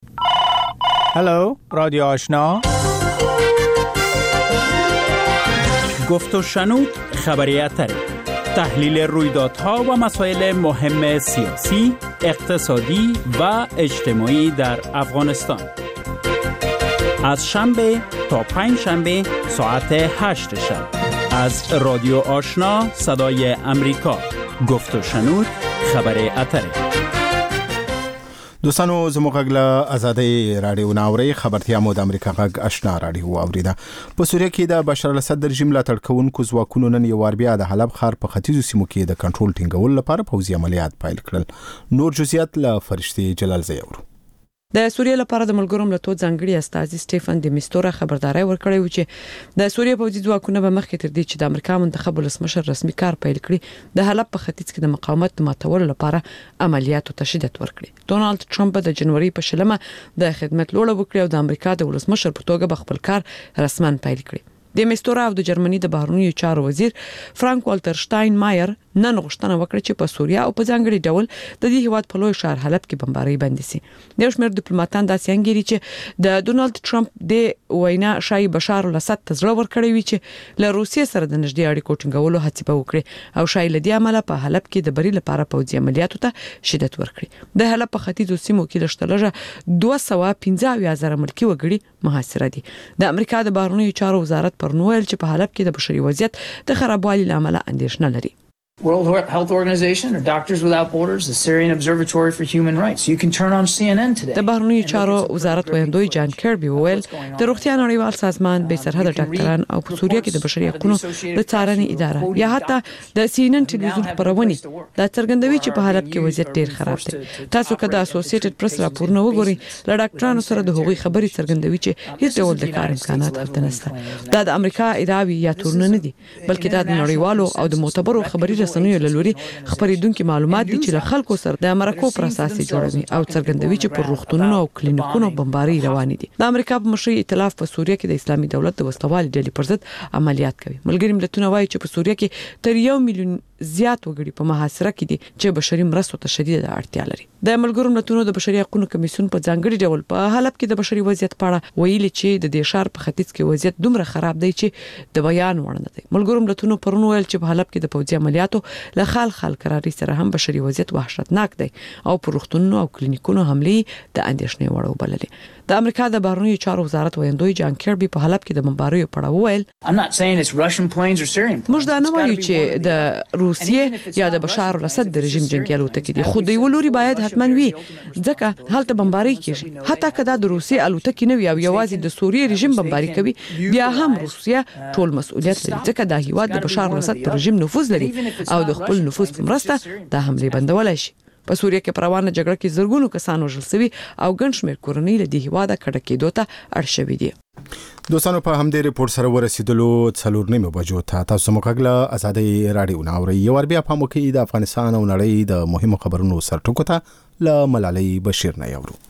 دی. هلو رادیو آشنا، گفت و شنود خبری اتری، تحلیل رویدادها و مسائل مهم سیاسی، اقتصادی و اجتماعی در افغانستان. از شنبه تا پنج شنبه ساعت هشت شب از رادیو آشنا صدای امریکا. گفت و شنود خبر اتری. دوستانو زموږ غږ له ازادي رادیو ناوري خبرتیا مو د امریکا غږ آشنا رادیو اوریده. په سوریه کې د بشار الاسد رژیم ملاتړ کوونکو ځواکونو نن یو وار بیا د حلب ښار په ختیځو سیمو کې د کنټرول ټینګولو لپاره پوځي عملیات پیل کړل. نور جزئیات له فرشتي جلال زیور. د سوریه لپاره د ملګرو ملتونو ځانګړي استازي سټيفن د میستورا خبرداري ورکړی و چې د سوریه پوځي ځواکونه به مخکې تر دې چې د امریکا منتخب ولسمشر رسمي کار پیل کړي د حلب په ختیځ کې د مقاومت ماتولو لپاره عملیاتو ته شدت ورکړي. ډونالد ټرمپ د جنوري په شلمه د خدمت لوړه وکړي او د امریکا د ولسمشر په توګه به خپل کار رسمن پیل کړي. د میستورا او د جرمني د بهرنیو چارو وزیر فرانک والټر شټاین مایر نن غوښتنه وکړه چې په سوریه او په ځانګړي ډول د دې هیواد په لوی ښار حلب کې بمباري بند شي. د شمیر ډیپلوماټان داسې انګیري چې د ډونالد ټرمپ د وینا شای بشار الاسد ته زړه ورکړی وي چې له روسیې سره د نږدې اړیکو ټینګولو هڅه وکړي او شای لدی عمله په حلب کې د بری لپاره پوځي عملیاتو ته شدت ورکړي. د حلب په ختیځو سیمو کې لشتلجه دوه سوه پنځه اویا زره ملکي وګړي محاصره دي. د امریکا د بهرنیو چارو وزارت پر نوویل چې په حلب کې د بشري وضعیت د خرابوالي لامل اندېښنه لري. World Health Organization or Doctors Without Borders, the Syrian Observatory for Human Rights. You can turn on C N N today. د بهرنیو چارو وزارت ویاندوی جان کربي وویل د روغتیا نړیوال سازمان به سرحد ډاکټران او په سوریه کې د بشري حقوقو د څارنې اداره یا حتی د سی ان ان ټلویزیون خبرونه دا څرګندوي چې په حالت کې وضعیت ډیر خراب دی. تاسو که د اسوسییټډ پریس راپورونه وګورئ له ډاکټرانو سره د هغوی خبرې څرګندوي چې هیڅ ډول د کار امکانات هلته نشته. دا د امریکا ادعاوی یا تورونه نه دي بلکې دا د نړیوالو او د معتبرو خبري رسنیو له لوري خبرېدونکو معلومات دي چې له خلکو سره د امریکا پر اساس جوړوي او څرګندوي چې پر روغتونونو او کلینیکونو بمباري روانې دي. د امریکا په مشرۍ ائتلاف په سوریه کې د اسلامي دولت د وسلوالي ډلې پر ضد عملیات کوي. ملګری ملتونه وایي چې په سوریه کې تر یو میلیون زیات وګړي په محاصره کې دي چې بشري مرستو ته شدیده اړتیا لري. د ملګرو ملتونو د بشري حقوقو کمیسیون په ځانګړي ډول په حلب کې د بشري وضعیت په اړه ویلي چې د دې ښار په ختیځ کې وضعیت دومره خراب دی چې د بیان وړ نه دی. ملګرو ملتونو پرون ویل چې په حلب کې د پوځي عملیاتو له خال خال قراري سره هم بشري وضعیت وحشتناک دی او پر روغتونونو او کلینیکونو حملې د اندېښنې وړ وبللې. د امریکا د بهرنیو چارو وزارت ویاندوی جان کیربي په حلب کې د بمباریو په اړه وویل موږ دا نه وایو چې د روسیې یا د بشار الاسد د رژیم جنگي الوتکې دي، خو د یو لوري باید حتماً وي ځکه هلته بمباری کیږي. حتی که دا د روسیې الوتکې نه وي او یوازې د سوریې رژیم بمباری کوي بیا هم روسیه ټول مسؤلیت لري ځکه دا هیواد د بشار الاسد پر رژیم نفوذ لري او د خپل نفوذ په مرسته دا حمله بندولای شي. په سوریه کې پروانه جګړه کې زرګونو کسان وژل شوي او ګڼ شمېر کورنۍ له دې هیواده کډه کېدو ته اړ شوي دي. دوستانو په همدې ریپورت سره ورسېدلو څلور نیمو بجو ته تاسو موږ له ازادي رادیو ناوړي یو ور بیا په موکي د افغانستان او نړۍ د مهمو خبرونو سرټکو ته ل ملالۍ بشیر نه یورو.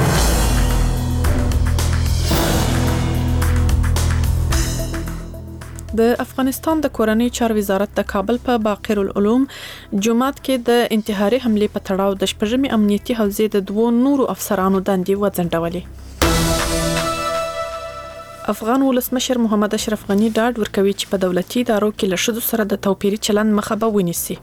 د افغانستان د کورنۍ چارو وزارت د کابل په باقر العلوم جومات کې د انتحاري حمله په تړاو د شپږمې امنیتي حوزې د دوو نورو افسرانو دندې وځنډولې. افغان ولسمشر محمد اشرف غنی ډاډ ورکوي چې په دولتي ادارو کې له ښځو سره د توپیري چلند مخه به ونیسي.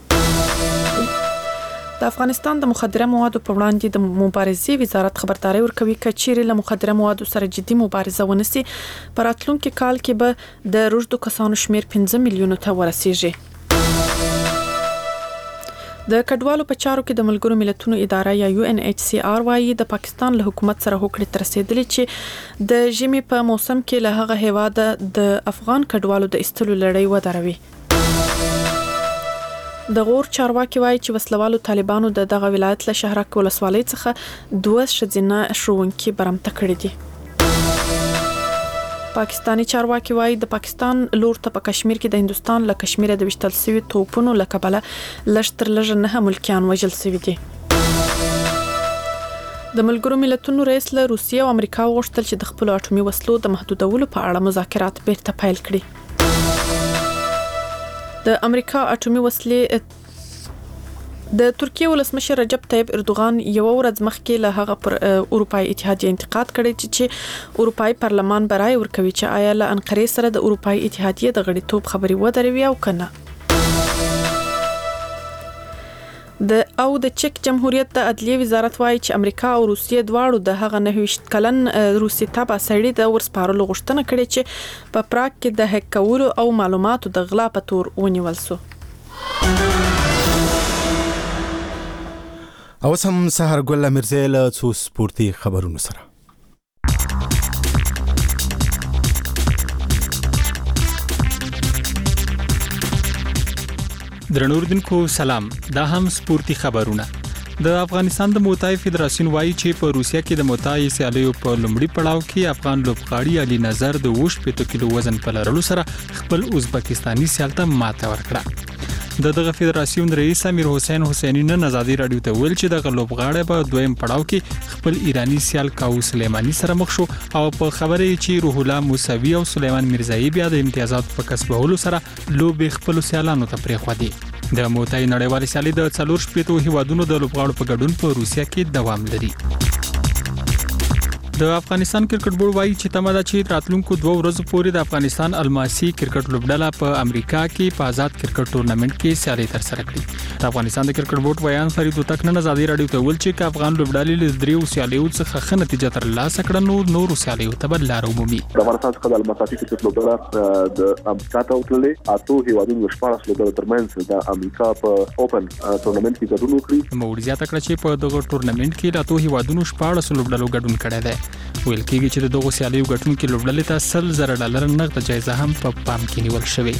د افغانستان د مخدره موادو په وړاندې د مبارزې وزارت خبرداري ورکوي چې چیرې له مخدره موادو سره جدي مبارزه ونیسي په راتلونکي کال کې به د روږدو کسانو شمیر پنځه میلیونو ته ورسیږي. د کډوالو په چارو کې د ملګرو ملتونو اداره یا یو ان ایچ سی آر وايي د پاکستان له حکومت سره هوکړې تر رسیدلې چې د ژمي په موسم کې له هغه هیواده د افغان کډوالو د ایستلو لړۍ ودروي. د غور چارواکي وایي چې وسلوالو طالبانو د دغه ولایت له شهرک ولسوالۍ څخه دوه ښځینه ښوونکي برمته کړي دي. پاکستانی چارواکي وایي د پاکستان لور ته په کشمیر کې د هندستان له کشمیره د وشتل سوي توپونو له کبله لږ تر لږه نه ملکیان وژل شوي دي. د ملګرو ملتونو رئیس له روسیې او امریکا وغوښتل چې د خپلو اټومي وسلو د محدودولو په اړه مذاکرات بیرته پیل کړي. د امریکا اټومي وسلې د ترکیه ولسمشر رجب طیب اردوغان یو ورځ مخکې له هغه پر اروپای اتحادیه انتقاد کړی چې اروپای پارلمان برای ورکوي چې آیا له انقرې سره د اروپای اتحادیه د غړیتوب خبري ودروي او کنه. د او د چک جمهوریت د عدلیه وزارت وایي چې امریکا او روسیې دواړو د هغه نهه ویشت کلن روسي تابع سړي د ورسپارلو غوښتنه کړې چې په پراګ کې د هک کولو او معلوماتو د غلا په تور ونیول شو. او سم سحر ګل مرزا له څو سپورتي خبرونو سره. درنوردونکو سلام، دا هم سپورتي خبرونه. د افغانستان د موتای فدراسیون وایي چې په روسیا کې د موتای سیالیو په لومړي پړاو کې افغان لوبغاړي علي نظر د اووه شپېته کیلو وزن په لرلو سره خپل ازبکستاني سیال ته ماته ورکړه. د دغه فدراسیون رئیس امیر حسین حسینی نن ازادي رادیو ته ویل چې دغه لوبغاړی په دویم پړاو کې خپل ایرانی سیال کاو سلیمانی سره مخ شو او په خبره چې روح الله موسوي او سلیمان میرزایی بیا د امتیازات په کسبولو سره لوبې خپل سیالانو ته پرېښودې. د موتای نړیوال سیالي د څلور شپېتو هیوادونو د لوبغاړو په ګډون په روسیا کې دوام لري. د افغانستان کرکټ بورډ وایي چې تمه ده چې راتلونکو دوه ورځو پورې د افغانستان الماسي کرکټ لوبډله په امریکا کې په آزاد کرکټ ټورنمنت کې سیالي ترسره کړي. د افغانستان د کرکټ بورډ ویان فرید وتک نن ازادي رادیو ته ویل چې افغان لوبډلې له دریو سیالیو څخه ښه نتیجه ترلاسه کړه نو نورو سیالیو ته به لار ومومي. د افغانستان څخه د الماسي کرکټ لوبډله د امریکا ته وتلې اته هیوادونو شپږ لوبډلو ترمنځ د امریکا په اوپن ټورنمنت کې ګډون وکړي. موږ زیاته کړه چې په دغه ټورنمنت کې له اته هیوادونو شپږ لوبډلو ګډون کړی دی. ویل کېږي چې دغه سیالیو ګټونکو لوبډلې ته سل زره ډالر نغده جایزه هم په پام کې نیول شوې.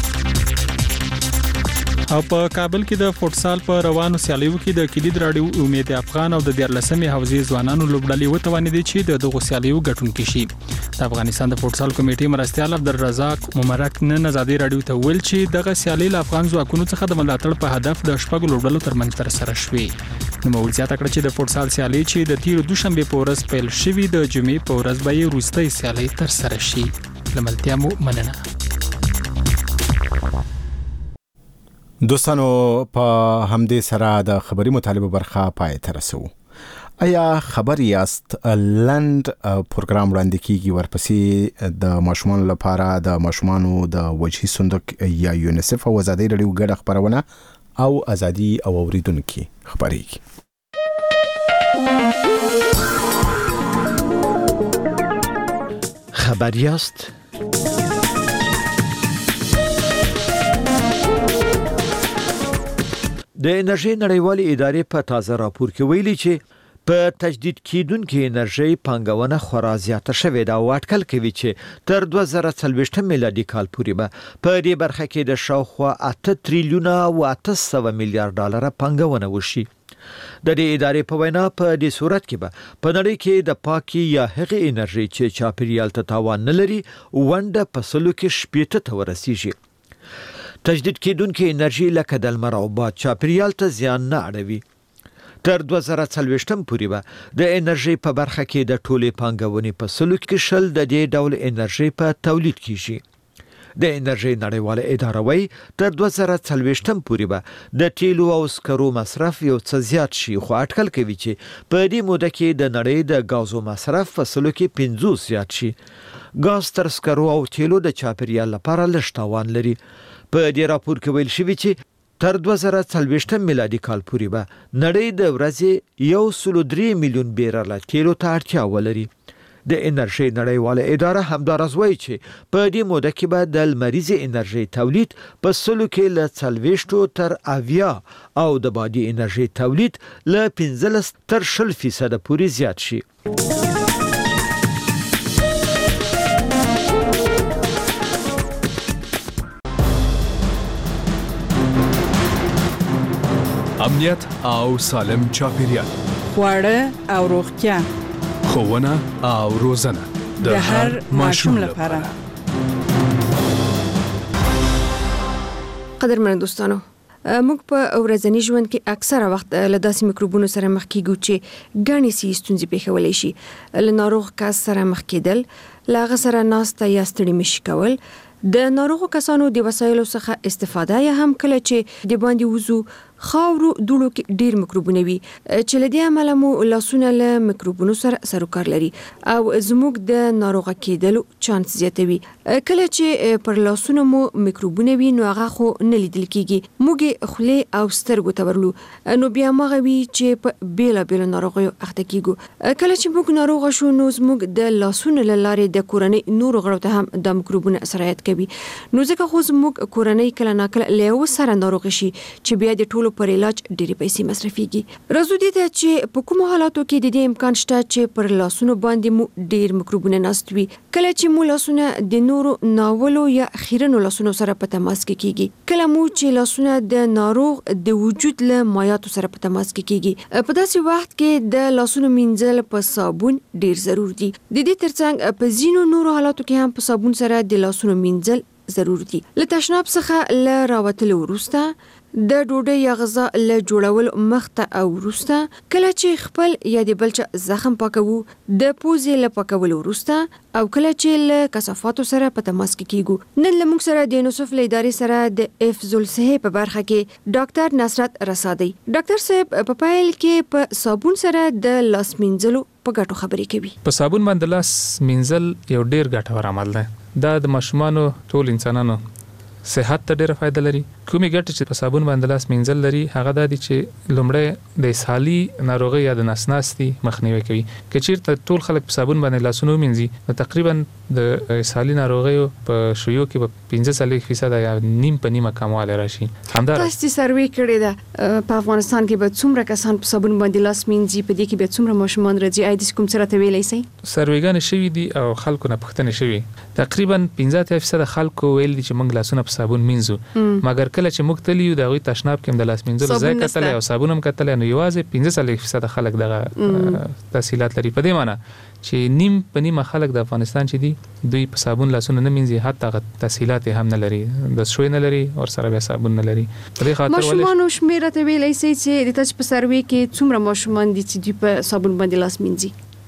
او په کابل کې د فوټسال په روانو سیالیو کې د کلید راډیو امید افغان او د دیارلسمې حوزې ځوانانو لوبډلې وتوانېدې چې د دغه سیالیو ګټونکي شي. د افغانستان د فوټسال کمیټې مرستیال عبدالرزاق ممرک نن ازادي رادیو ته ویل چې دغه سیالي له افغان ځواکونو څخه د ملاتړ په هدف د شپږ لوبډلو ترمنځ ترسره شوې. نو مول زیاته کړه چې د فوټسال سیالي چې د تیر دوشنبه په ورځ پیل شوې د جمعې په ورځ به یې وروستۍ سیالي ترسره شي. لملتیا مو مننه. دوستانو په همدې سره د خبري مطالبه برخه پای ته رسو. آیا خبر یاست لند پروګرام وړاندې کیږي ورپسې د ماشومان لپاره د ماشومانو د وجهي صندوق یا یونیسف او ازادي رادیو ګډه خبرونه او ازادي او اوریدونکو خبريږي. خبر یاست د انرژي نړیوالې ادارې په تازه راپور کې ویلي چې په تجدید کیدونکو انرژي پانګونه خورا زیاته شوې ده او اټکل کوي چې تر دوه زره څلوېښت میلادي کال پورې به په دې برخه کې د شاوخوا اته تریلیونه او اته سوه میلیارډ ډالر پانګونه وشي. د دې ادارې په وینا په دې صورت کې به په نړۍ کې د پاکي یا هغې انرژي چې چاپیریال ته تاوان نه لري ونده په سلو کې شپېته ته ورسیږي. تجدید کیدونکو انرژي لکه د لمر او باد چاپیریال ته زیان نه اړوي. تر دوه زره څلوېښت پورې به د انرژي په برخه کې د ټولې پانګونې په سلو کې شل د دې ډول انرژي په تولید کیږي. د انرژي نړیواله اداره وايي تر دوه زره څلوېښت پورې به د تیلو او سکرو مصرف یو څه زیات شي، خو اټکل کوي چې په دې موده کې د نړۍ د غازو مصرف په سلو کې پنځوس زیات شي. غاز تر سکرو او تیلو د چاپیریال لپاره لږ تاوان لري. په دې راپور کې ویل شوی چې تر دوه زره څلوېښت میلادي کال پورې به نړۍ د ورځې یو سل درې میلیون بیرله تیلو ته اړتیا ولري. د انرژي نړیواله اداره همدارز وایي چې په دې موده کې به د لمریزې انرژي تولید په سلو کې له څلوېښت تر اویا او د بادي انرژي تولید له پنځلس تر شل فیصد پورې زیات شي. امنیت او سالم چاپیریال، خواړه او روغتیا، ښوونه او روزنه د هر ماشوم لپاره. قدرمن دوستانو، موږ په ورځني ژوند کې اکثره وخت له داسې میکروبونو سره مخ کیږو چې ګڼې سي ستونزې پیښولی شي. له ناروغ کس سره مخ کېدل، له هغه سره ناسته یا ستړي مشي کول، د ناروغو کسانو د وسایلو څخه استفاده یا هم کله چې د باندې وضو خاورو دوړو کې ډیر میکروبونه وي چې لدې عمله مو لاسونه له میکروبونو سره سروکار لري او زموږ د ناروغه کېدلو چانس زیاتوي. کله چې پر لاسونو مو میکروبونه وي نو هغه خو نه لیدل کیږي، موږ خولې او سترګو ته ورلو نو بیا مغه وي چې په بیلا بیلا ناروغیو اخته کیږو. کله چې موږ ناروغه شو نو زموږ د لاسونو لارې د کورنۍ نورو غړو ته هم د میکروبونه سرایت کوي. نو ځکه خو زموږ کورنۍ کله ناکله له یو سره ناروغ شي چې بیا د ټولو پر علاج ډېرې پیسې مصرفيږي. راځو دې ته چې په کوم حالاتو کې د دې امکان شته چې پر لاسونو باندې مو ډېر میکروبونه ناست وي. کله چې مو لاسونه د نورو ناولو یا خیرنو لاسونو سره په تماس کې کیږي، کله مو چې لاسونه د ناروغ د وجود له مایعاتو سره په تماس کې کیږي، په داسې وخت کې د لاسونو مینځل په صابون ډېر ضرور دي. د دې ترڅنګ په ځینو نورو حالاتو کې هم په صابون سره د لاسونو مینځل ضرور دي. له تشناب څخه له راوتلو وروسته، د ډوډۍ یا غذا له جوړولو مخته او وروسته، کله چې خپل یا د بل چا زخم پاکوو، د پوزې له پاکولو وروسته او کله چې له کثافاتو سره په تماس کې کیږو. نن له موږ سره د یونیسف له ادارې سره د حفظ الصحه په برخه کې ډاکټر نصرت رسادي. ډاکټر صاحب په پایل کې په صابون سره د لاس مینځلو په ګټو خبرې کوي. په صابون باندې لاس مینځل یو ډیر ګټور عمل دی. دا د ماشومانو ټول انسانانو صحت ته ډیره فائدہ لري. کومې ګټې چې په صابون باندې لاس مینځل لري هغه د دې چې لومړی د اسهالي ناروغي یا د نسناستي مخنیوي کوي. که چیرته ټول خلک په صابون باندې لاسونه ومینځي نو تقریبا د اسهالي ناروغیو په شیو کې په پنځه څلوېښت فیصد یا نیم په نیمه کموالی راشي. همدارس تاسو سروې کړې ده په افغانستان کې به څومره کسان په صابون باندې لاس مینځي، په دې کې به څومره ماشومان راځي؟ آیا د کوم څه راته ویلی شئ؟ سروېګانې شوي دي او خلکو نه پوښتنې شوي. تقریبا پنځه اتیا فیصد خلکو ویل دي چې موږ لاسونه په صابون مینځو، مګر کله چې موږ تللی یو د هغوی تشناب کې هم د لاس مینځلو ځای کتلی او صابون هم کتلی نو یوازې پنځه څلوېښت فیصده خلک دغه تحصیلات لري. په دې معنی چې نیم په نیمه خلک د افغانستان چې دي دوی په صابون لاسونه نه مینځي، حتی هغه تحصیلات هم نه لري، دستشوی نه لري او سره بیا صابون نه لري. په دې خاطر ماشومانو شمېره ته ویلی شئ چې د تاسو په سروې کې څومره ماشومان دي چې دوی په صابون باندې لاس مینځي؟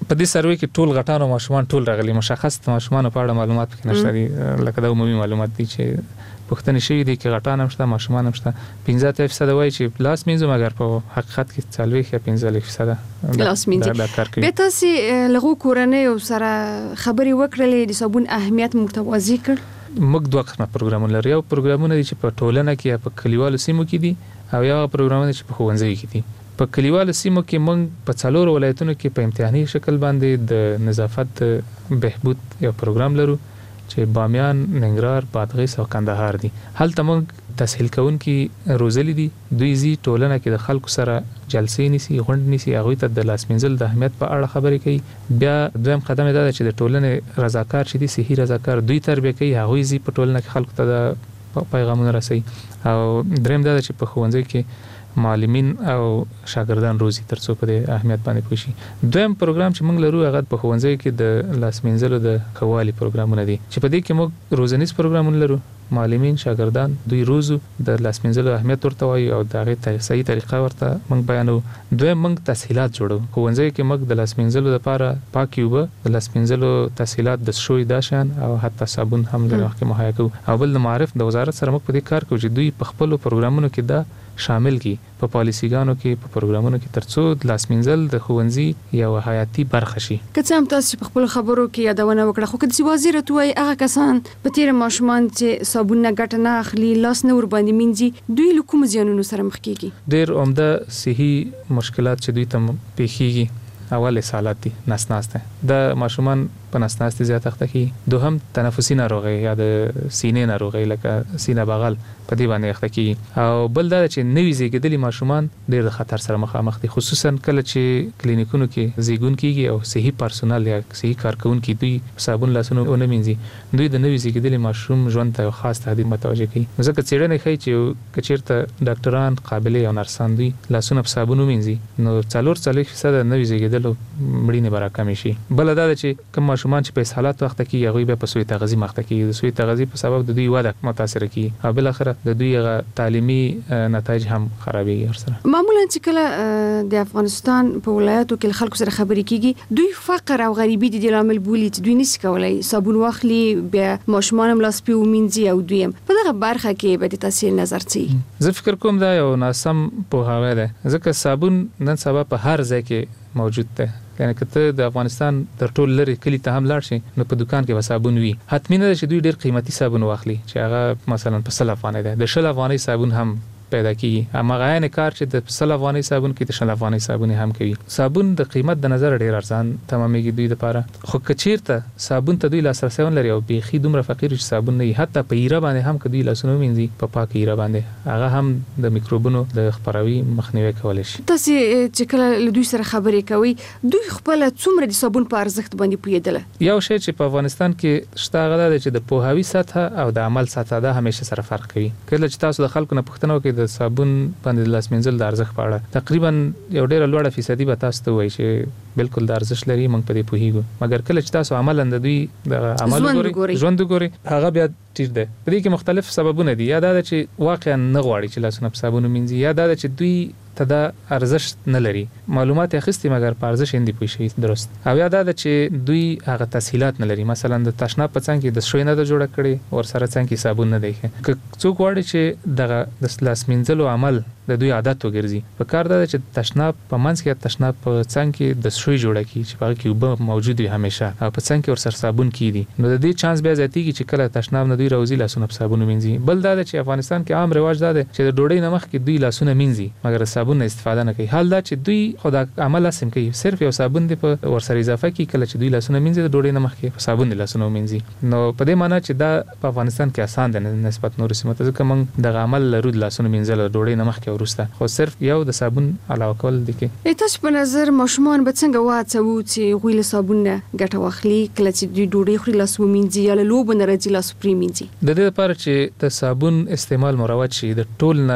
په دې سروې کې ټول غټانو ماشومان ټول راغلي، مشخص ماشومان په اړه معلومات پکې نشته دي، لکه دا عمومي معلومات دي چې پښتنې شوی دي کې غټان هم شته ماشومان هم شته. پنځه فیصد وایي چې لاس مینځو، مګر په حقیقت کې څلوېښت یا پنځه فیصد لاس مینځي. به تاسو لغو کورنۍ سره خبرې وکړلې د صابون اهمیت متوازی کړ؟ موږ دوه قسمه پروګرامونه لرو. یو پروګرامونه دي چې په ټولنه کې یا په کلیوالو سیمو کې دي، او یو پروګرامونه چې په ښوونځیو کې دي. په کلیوالو سیمو کې موږ په څلورو ولایتونو کې په امتحاني شکل باندې د نظافت بهبود یو پروګرام لرو چې بامیان، ننګرهار، بادغیس او کندهار دي. هلته موږ تسهیل کوونکي روزلي دي، دوی زی ټولنه کې د خلکو سره جلسې نیسي، غونډې نیسي، هغوی ته د لاس مینځل د اهمیت په اړه خبرې کوي. بیا دویم قدم دا ده چې د ټولنې رضاکار چې دي، صحي رضاکار، دوی تربیه کوي، هغوی زی په ټولنه کې خلکو ته د پیغامونه رسوي. او دریم دا ده چې په ښوونځي کې معلمین او شاګردان روزي ترڅو په دې اهمیت باندې پوه شي. دویم پروګرام چې موږ لرو هغه په ښوونځي کې د لاس مینځلو د قوالي پروګرامونه دي، چې په دې کې موږ روزنیز پروګرامونه لرو. معلمین، شاګردان دوی روزو د لاس مینځلو اهمیت ورته وایي او د هغې صحیح طریقه ورته موږ بیانو. دویم موږ تسهیلات جوړو. ښوونځي کې موږ د لاس مینځلو لپاره پاکې اوبه، د لاس مینځلو تسهیلات، د شوی دا شیان او حتی صابون هم د وخت کې مهیا کوو. او بل د معارف د وزارت سره موږ په دې کار کوو چې دوی په خپلو پروګرامونو کې دا شامل کی په پالیسیګانو کې، په پروګرامونو کې، ترڅو د لاس مینځل د ښوونځي یو حیاتي برخه شي. که څه هم تاسو په خپل خبرو کې یادونه وکړه، خو کله چې وزیر ته وایي هغه کسان په تیر ماشومان چې صابون نه ګټه نه اخلي، لاس نه ور باندې مینځي، دوی له کوم زیانونو سره مخ کیږي؟ ډېر عمده صحي مشکلات چې دوی ته پیښیږي، اول اسهالات دي، نسناسته. د ماشومان په نسناسته زیات اخته کی. دوهم تنفسي ناروغي یا د سینې ناروغي لکه سینه بغل په دې باندې اخته کی. او بل دا چې نوې زیږیدلي ماشومان ډېر د خطر سره مخامخ دي، خصوصا کله چې کلینیکونو کې زیږون کیږي او صحي پرسونل یا صحي کارکونکي دوی صابون لاسونه ونه مینځي، دوی د نوې زیږیدلي ماشوم ژوند ته خاص تهدید متوجه کوي. ځکه څېړنې ښیي چې کچیرته ډاکټران، قابلې او نرسان دوی لاسونه په صابون ومینځي، نو څلور څلوېښت فیصد نوې زیږیدلو مړینې به راکمې شي. بله دا ده چې کوم ماشومان چې په اسهالات وخت کې هغوی بیا په سوی تغذیه مخته کیږي، د سوی تغذیه په سبب د دوی وده متاثر کیږي او بل اخر د دوی تعلیمي نتایج هم خرابېږي. ورسره معمولا چې کله د افغانستان په ولایتو کې خلکو سره خبرې کیږي، دوی فقر او غریبي د دې لامل بولي چې دوی نشي کولای صابون واخلي، بیا ماشومان هم لاس په ومینځي او دوی هم په دغه برخه کې به د تاثیر نظر څه؟ زه فکر کوم دا یو ناسم پوهاوی ده، ځکه صابون نن سبا په هر ځای کې موجود ده. یعنی که ته د افغانستان تر ټول لري کلی ته هم لاړ شي، نو په دکان کې به صابون وي. حتمی نه ده چې دوی ډېر قیمتي صابون واخلي چې هغه مثلا په سل افغانۍ ده، د شل افغانۍ صابون هم پیدا کیږي. اما غاینه کار چې د سل افغانۍ صابون کې د شل افغانۍ صابون هم کوي. صابون د قیمت د نظر ډیر ارزان تمامېږي دوی لپاره، خو کچیرته صابون ته دوی لاسرسي ولري او بيخي دومره فقیر چې صابون نه، حتی په ایره باندې هم کدی لاسونه مینځي په پاک ایره باندې، هغه هم د میکروبونو د خپراوي مخنیوي کولای شي. تاسو چې کله له دوی سره خبرې کوي، دوی خپل څومره د صابون په ارزښت باندې پوهیدل؟ یو شی چې په افغانستان کې شته هغه د چې د پوهاوی سطح او د عمل سطح دا همیشه سره فرق کوي. کله چې تاسو د خلکو نه پوښتنه وکړئ د صابون باندې لاس مینځل د ارزښت په اړه، تقریبا یو ډېر لوړه فیصدي به تاسو ته وایي چې بالکل د ارزښت لري، موږ په دې پوهیږو. مګر کله چې تاسو عملاً د دوی د عمل ګوري، ژوند ګوري، هغه بیا ټیټ ده. په دې کې مختلف سببونه دي. یا دا چې واقعا نه غواړي چې لاسونه په صابون ومینځي، یا دا چې دوی ته دا ارزښت نه لري، معلومات اخیستي مګر په ارزښت یې نه پوه شي درست، او یا دا چې دوی هغه تسهیلات نه لري. مثلا د تشناب په څنګ کې د شوی نه د جوړه کړي ور سره څنګ کې صابون نه دی. که څوک غواړي چې دغه د لاس مینځلو عمل د دوی عادت وګرځي، په کار دا چې تشناب په منځ کې تشناب په څنګ کې د شوی جوړه کی چې په کې اوبه موجود وي همیشه، او په څنګ کې ور سره صابون کیږي، نو د دې چانس بیا زیاتېږي چې کله تشناب نه دوی راوځي لاسونه په صابون ومینځي. بل دا چې افغانستان کې عام رواج دا دی چې د ډوډۍ نه مخکې دوی لاسونه مینځي مګر صابون نه استفاده نه کوي. حال دا چې دوی خدا عمل اسم کوي، صرف یو صابون دی په ور سره اضافه کوي کله چې دوی لاسونه مینځي د ډوډۍ نه مخکې په صابون لاسونه ومینځي. نو په دې معنی چې دا په افغانستان کې آسان دی نسبت نور سیمو ته، ځکه موږ د عمل لرو د لاسونه مینځل د ډوډۍ نه مخکې ورسته، خو صرف یو د صابون علاوه کول دي. کې تاسو په نظر ماشومان به څنګه واڅو چې غوي له صابون نه ګټه واخلي کله چې دوی ډوډۍ خوري لاس ومینځي یا له لوبو نه راځي لاس پرې مینځي؟ د دې لپاره چې د صابون استعمال مروج شي، د ټول نه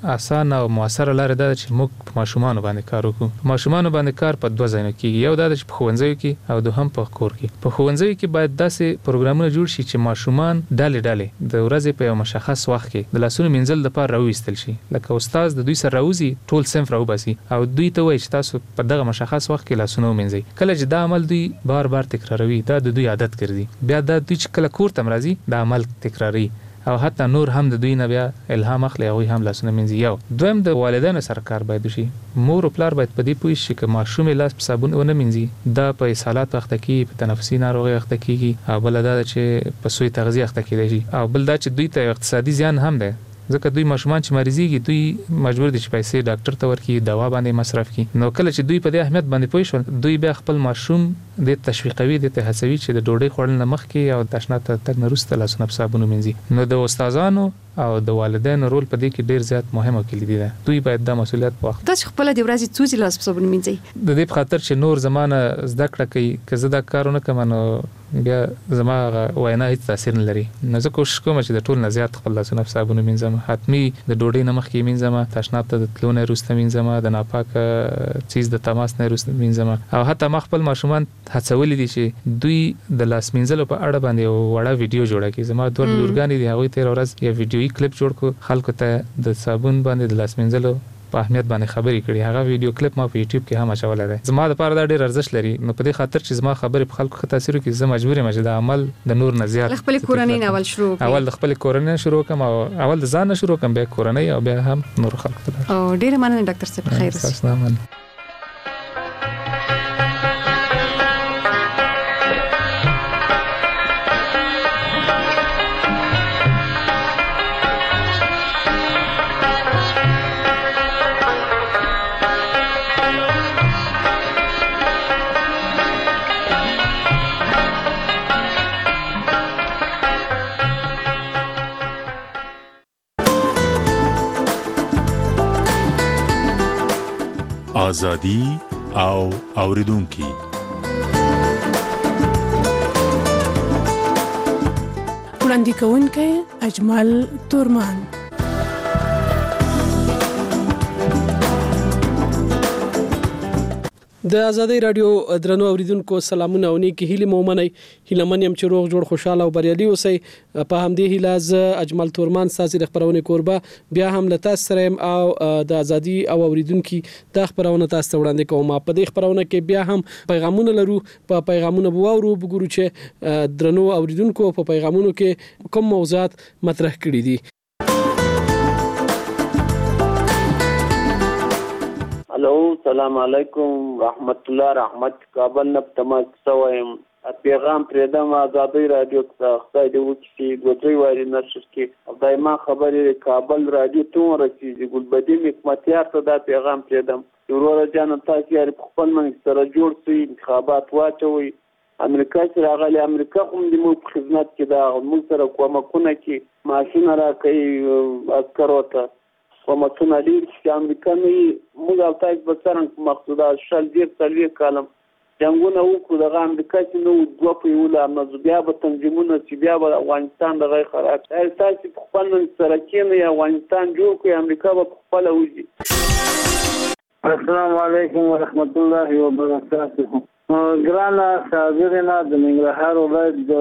اسانه او موثره لار ده چې موږ په ماشومان باندې کار وکړو. ماشومان باندې کار په دوه ځایونو کې، یو دا چې په ښوونځیو کې او دوهم په کور کې. په ښوونځیو کې باید داسې پروګرامونه جوړ شي چې ماشومان ډلې ډلې د ورځې په یو مشخص وخت کې د لاسونو مینځل لپاره راوېستل شي، لکه استاد د دوی سره راوځي ټول صنف راوباسي او دوی ته وایي چې تاسو په دغه مشخص وخت کې لاسونه ومینځئ. کله چې دا عمل دوی بار بار تکراروي دا د دوی عادت ګرځي، بیا دا دوی چې کله کور ته راځي دا عمل تکراري او حتی نور هم د دوی نه بیا الهام اخلي او هم لاسونه مینځي. یو دویم د والدینو سره کار باید وشي. مور او پلار باید په دې پوه شي چې ماشوم لاس په صابون ونه مینځي دا په اسهالات وخت کې په تنفسي ناروغي وخت کې او بل دا چې په سوی تغذیه وخت کې دی او بل دا چې دوی ته اقتصادي زیان هم ده، ځکه دوی ماشومان چې مریضيږي دوی مجبور دي چې پیسې ډاکټر ته ورکړي، دوا باندې مصرف کړي. نو کله چې دوی په دې اهمیت باندې پوه شول دوی بیا خپل ماشوم د تشویقوي د هڅوي چې د ډوډۍ خوړل نه مخکې او د تشناب ته تګ نه وروسته لاسونه په صابون ومینځي. نو د استادانو او د والدینو رول په دې کې ډیر زیات مهم او کلیدي دی. دوی باید د مسولیت په وخت تاسو خپل د ورځې څو ځله لاس په صابون مینځئ؟ د دې په خاطر چې نور زمانه زده کړه کوي که زه دا کارونه کوم نو بیا زما وینا هیڅ تاثیر نه لري. نو زه کوشش کوم چې د ټول نه زیات خپل لاسونه په صابون مینځم. حتمی د ډوډۍ نه مخکې مینځم، تشناب ته د تلو نه وروسته مینځم، د ناپاک چیز د تماس نه وروسته مینځم او حتی ما خپل ماشومان هڅولي دي چې دوی د لاس مینځلو په اړه باندې وړه ویډیو جوړه کړي. زما دوه لورګانې دي هغوی تیر ورځ یو ویډیويي کلیپ جوړ کړ خلکو ته د صابون باندې د لاس مینځلو په اهمیت باندې خبرې کړي. هغه ویډیو کلیپ ما په یوټیوب کې هم اچولای دی. زما لپاره دا ډېر ارزښت لري. نو په دې خاطر چې زما خبرې په خلکو ښه تاثیر وکړي زه مجبور یم چې دا عمل د نور نه زیات خپل کورنۍ نه اول شروع کړم. اول د خپل کورنۍ شروع کړم او اول د ځان نه شروع کړم بیا کورنۍ او بیا هم نور خلکو ته. او ډېر مننه ډاکټر صاحب، خیر اوسئ. آزادی او اوریدونکي وړاندې کوونکی اجمل تورمان. د ازادي رادیو درنو اوریدونکو سلامونه او نیکی هیله مومنه هیله منیم چې روغ جوړ خوشاله او بریالي اوسئ. په همدې هیله ز اجمل تورمان ساسي د خبرونه کوربه بیا هم لته سره او د ازادي او اوریدونکو د خبرونه تاسو وړاندې کوم. په دې خبرونه کې بیا هم پیغامونه لرو، په پیغامونه بوورو وګورو چې درنو اوریدونکو په پیغامونو کې کوم موضوعات مطرح کړي دي. هلو، سلام علیکم، رحمت الله رحمت کابل نه تماس سوایم پیغام پردم آزادی رادیو څخه خدای دې وکړي ګوتې وایي نشر کې دایما خبرې کابل رادیو ته ورسیږي. ګلبدی حکمتیار ته دا پیغام پردم ورور جان تاسو یې خپل من سره جوړ شي انتخابات واچوي. امریکا چې راغلي امریکا هم د مو خدمت کې دا موږ سره کومکونه کې ماشين راکړي عسکرو ته ومتونه لري چې امریکا نه موږ او تاسو په څرنګه مقصوده شل ډیر څلوي کالم جنگونه وکړو د امریکا چې نو دوه په یو لا مزبیا به تنظیمونه چې بیا به افغانستان دغه خراب تاسو په خپل سره کې نه افغانستان جوړ کړي امریکا به خپل وځي. السلام علیکم ورحمت الله وبرکاته. ګرانه صاحبینه د ننګرهار ولایت د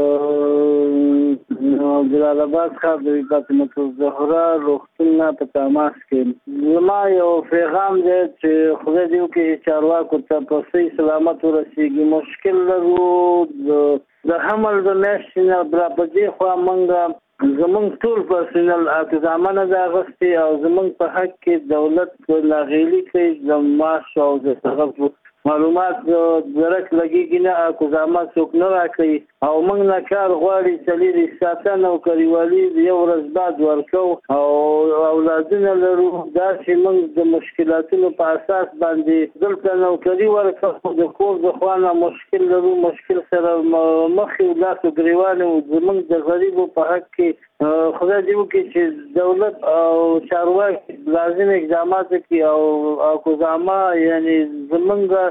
جلال آباد ښار د فاطمه الزهرا روغتون په تماس کې زما یو پیغام دی چې خدای دې وکړي چارواکو ته په صحیح سلامت ورسیږي. مشکل لرو د حمل د میاشتې نه برابرې خوا موږ زمونږ ټول پرسنل اقدامونه د اغستې او زمونږ په حق کې دولت لاغېلي کوي د معاش او د څه معلومات درک لګیږي نه اقدامات څوک نه راکوي او موږ نه کار غواړي چلیږي ساتنه او کلیوالي یو ورځ بعد ورکو او اولادونه لرو دا چې موږ د مشکلاتونو په اساس باندې دلته نوکري ورکو د کور د خوانه مشکل لرو مشکل سره مخې لاسو ګریوانه زموږ د غریبو په حق کې خدای دې وکړي چې دولت او چارواکي لازم اقدامات کوي او اقدامات یعنی زمونږ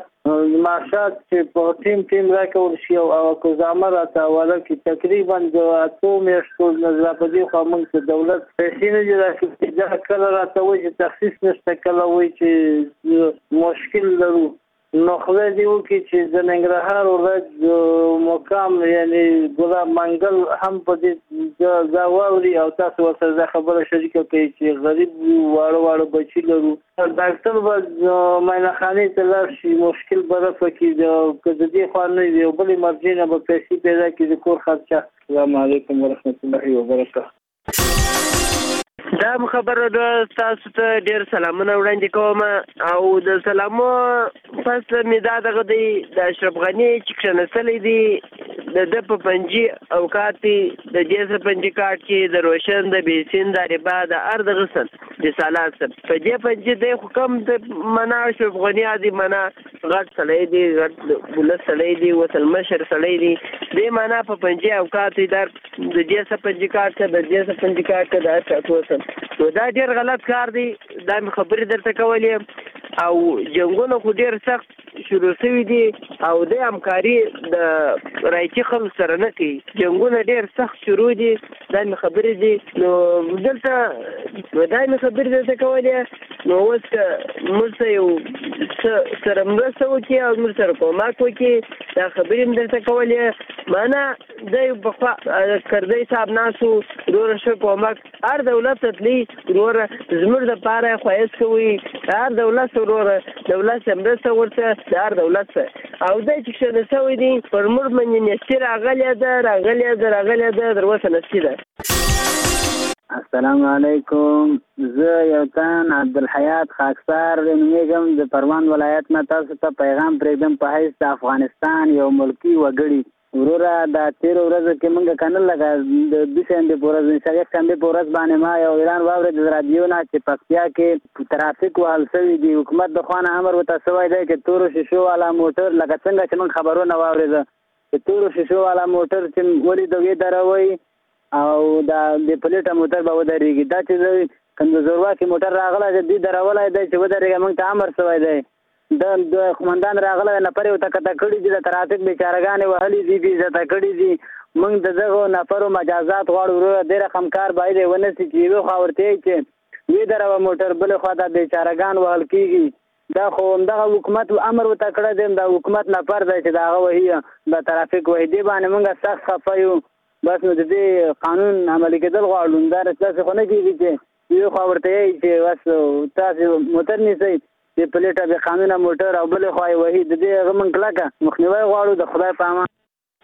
معاشات چې په ټیم ټیم راکول شي او کوزامه راته ولکه تقریبا د اتو میاشتو نظر په دې خو موږ دولت پیسې نه راکړي دا کله راته وایي چې تخصیص نشته کله وایي چې مشکل لرو نو خدای دې وکړي چې د ننګرهار ولایت مقام یعنی ګلاب منګل هم په دې دا واوري او تاسو ورته خبره شریکه کوي چې غریب واړه واړه بچي لرو ډاکټر به مینه خاني ته لاړ شي مشکل برف کې د دې خو نه دی بل مرجینه به پیسې پیدا کړي د کور خرچه. السلام علیکم ورحمت الله وبرکاته. دا خبره د تاسو ته ډیر سلامونه وړاندې کوم او د سلامو پس مې دا دغه دی د اشرف غنی چې کښنسلی دی د د په پنجي اوقاتي د دې څه پنجي کارت کې د روشن د بیسین د ربا د ارض غسل د سالات په دې پنجي د حکم د منا اشرف غنی ادي منا غټ سړی دی غټ بل سړی دی وصل مشر سړی دی د منا په پنجي اوقاتي در د دې څه پنجي کارت د دې څه پنجي کارت د تاسو نو دا ډیر غلط کار دی دا مې خبرې درته کولې او جنګونه خو ډیر سخت شروع شوي دي او د همکاري د رایتي خلکو سره نه کوي جنګونه ډیر سخت شروع دي دا مې خبرې دي نو دلته نو دا مې خبرې درته کولې نو اوس که موږ سره یو سره مرسته وکړي او موږ سره کومک وکړي دا خبرې مې درته کولې معنا دی پخوا کردی صاحب ناسو وروره ښه کومک هر دولت ته تلي وروره زموږ دپاره یې ښایست کوي هر دولت وروره دولت سره مرسته ورته د هر دولت سره او دی چې کښېنه شوی دی پر موږ باندې نستي راغلې ده راغلې ده راغلې ده در اوسه نستي ده. السلام علیکم زه یو تن عبدالحیات خاکسار نومیږم د پروان ولایت نه تاسو ته پیغام پرېږدم په حیث د افغانستان یو ملکي وګړي وروره دا تېرو ورځو کې موږ کنل لکه د دوشنبې په ورځ انشاء یکشنبې په ورځ باندې ما یو اعلان واورېد د راډیو نه چې پکتیا کې ترافیک وهل شوي دي حکومت د خوا نه امر ورته شوی دی چې تورو شیشو والا موټر لکه څنګه چې موږ خبرونه واورېده چې تورو شیشو والا موټر چې ولیدو ودروئ او دا د پلیټه موټر به ودرېږي دا چې کوم د زورواکي موټر راغلی دی دوی درولی دی چې ودرېږي موږ ته امر شوی دی د د قومندان راغلی نفر یې ورته کته کړي دي د ترافیک بیچارهګانې وهلي دي بې عزته کړي دي موږ د دغو نفرو مجازات غواړو وروره ډېر رقمکار باید یې ونه شي چې یوې خوا ورته یې چې ودروه موټر بلې خوا دا بیچارهګان وهل کېږي دا خو همدغه حکومت امر ورته کړی دی د حکومت نفر دی چې د هغه وهي د ترافیک وهي دې باندې موږ سخت خفه یو بس نو د دې قانون عملي کېدل غواړو دا داسې خو نه کېږي چې یوې خوا ورته یې چې بس تاسې موټر نیسئ د پلیټه بې قانونه موټر او بلې خوا یې وهي د دې هغه موږ کلکه مخنیوی غواړو د خدای په امان.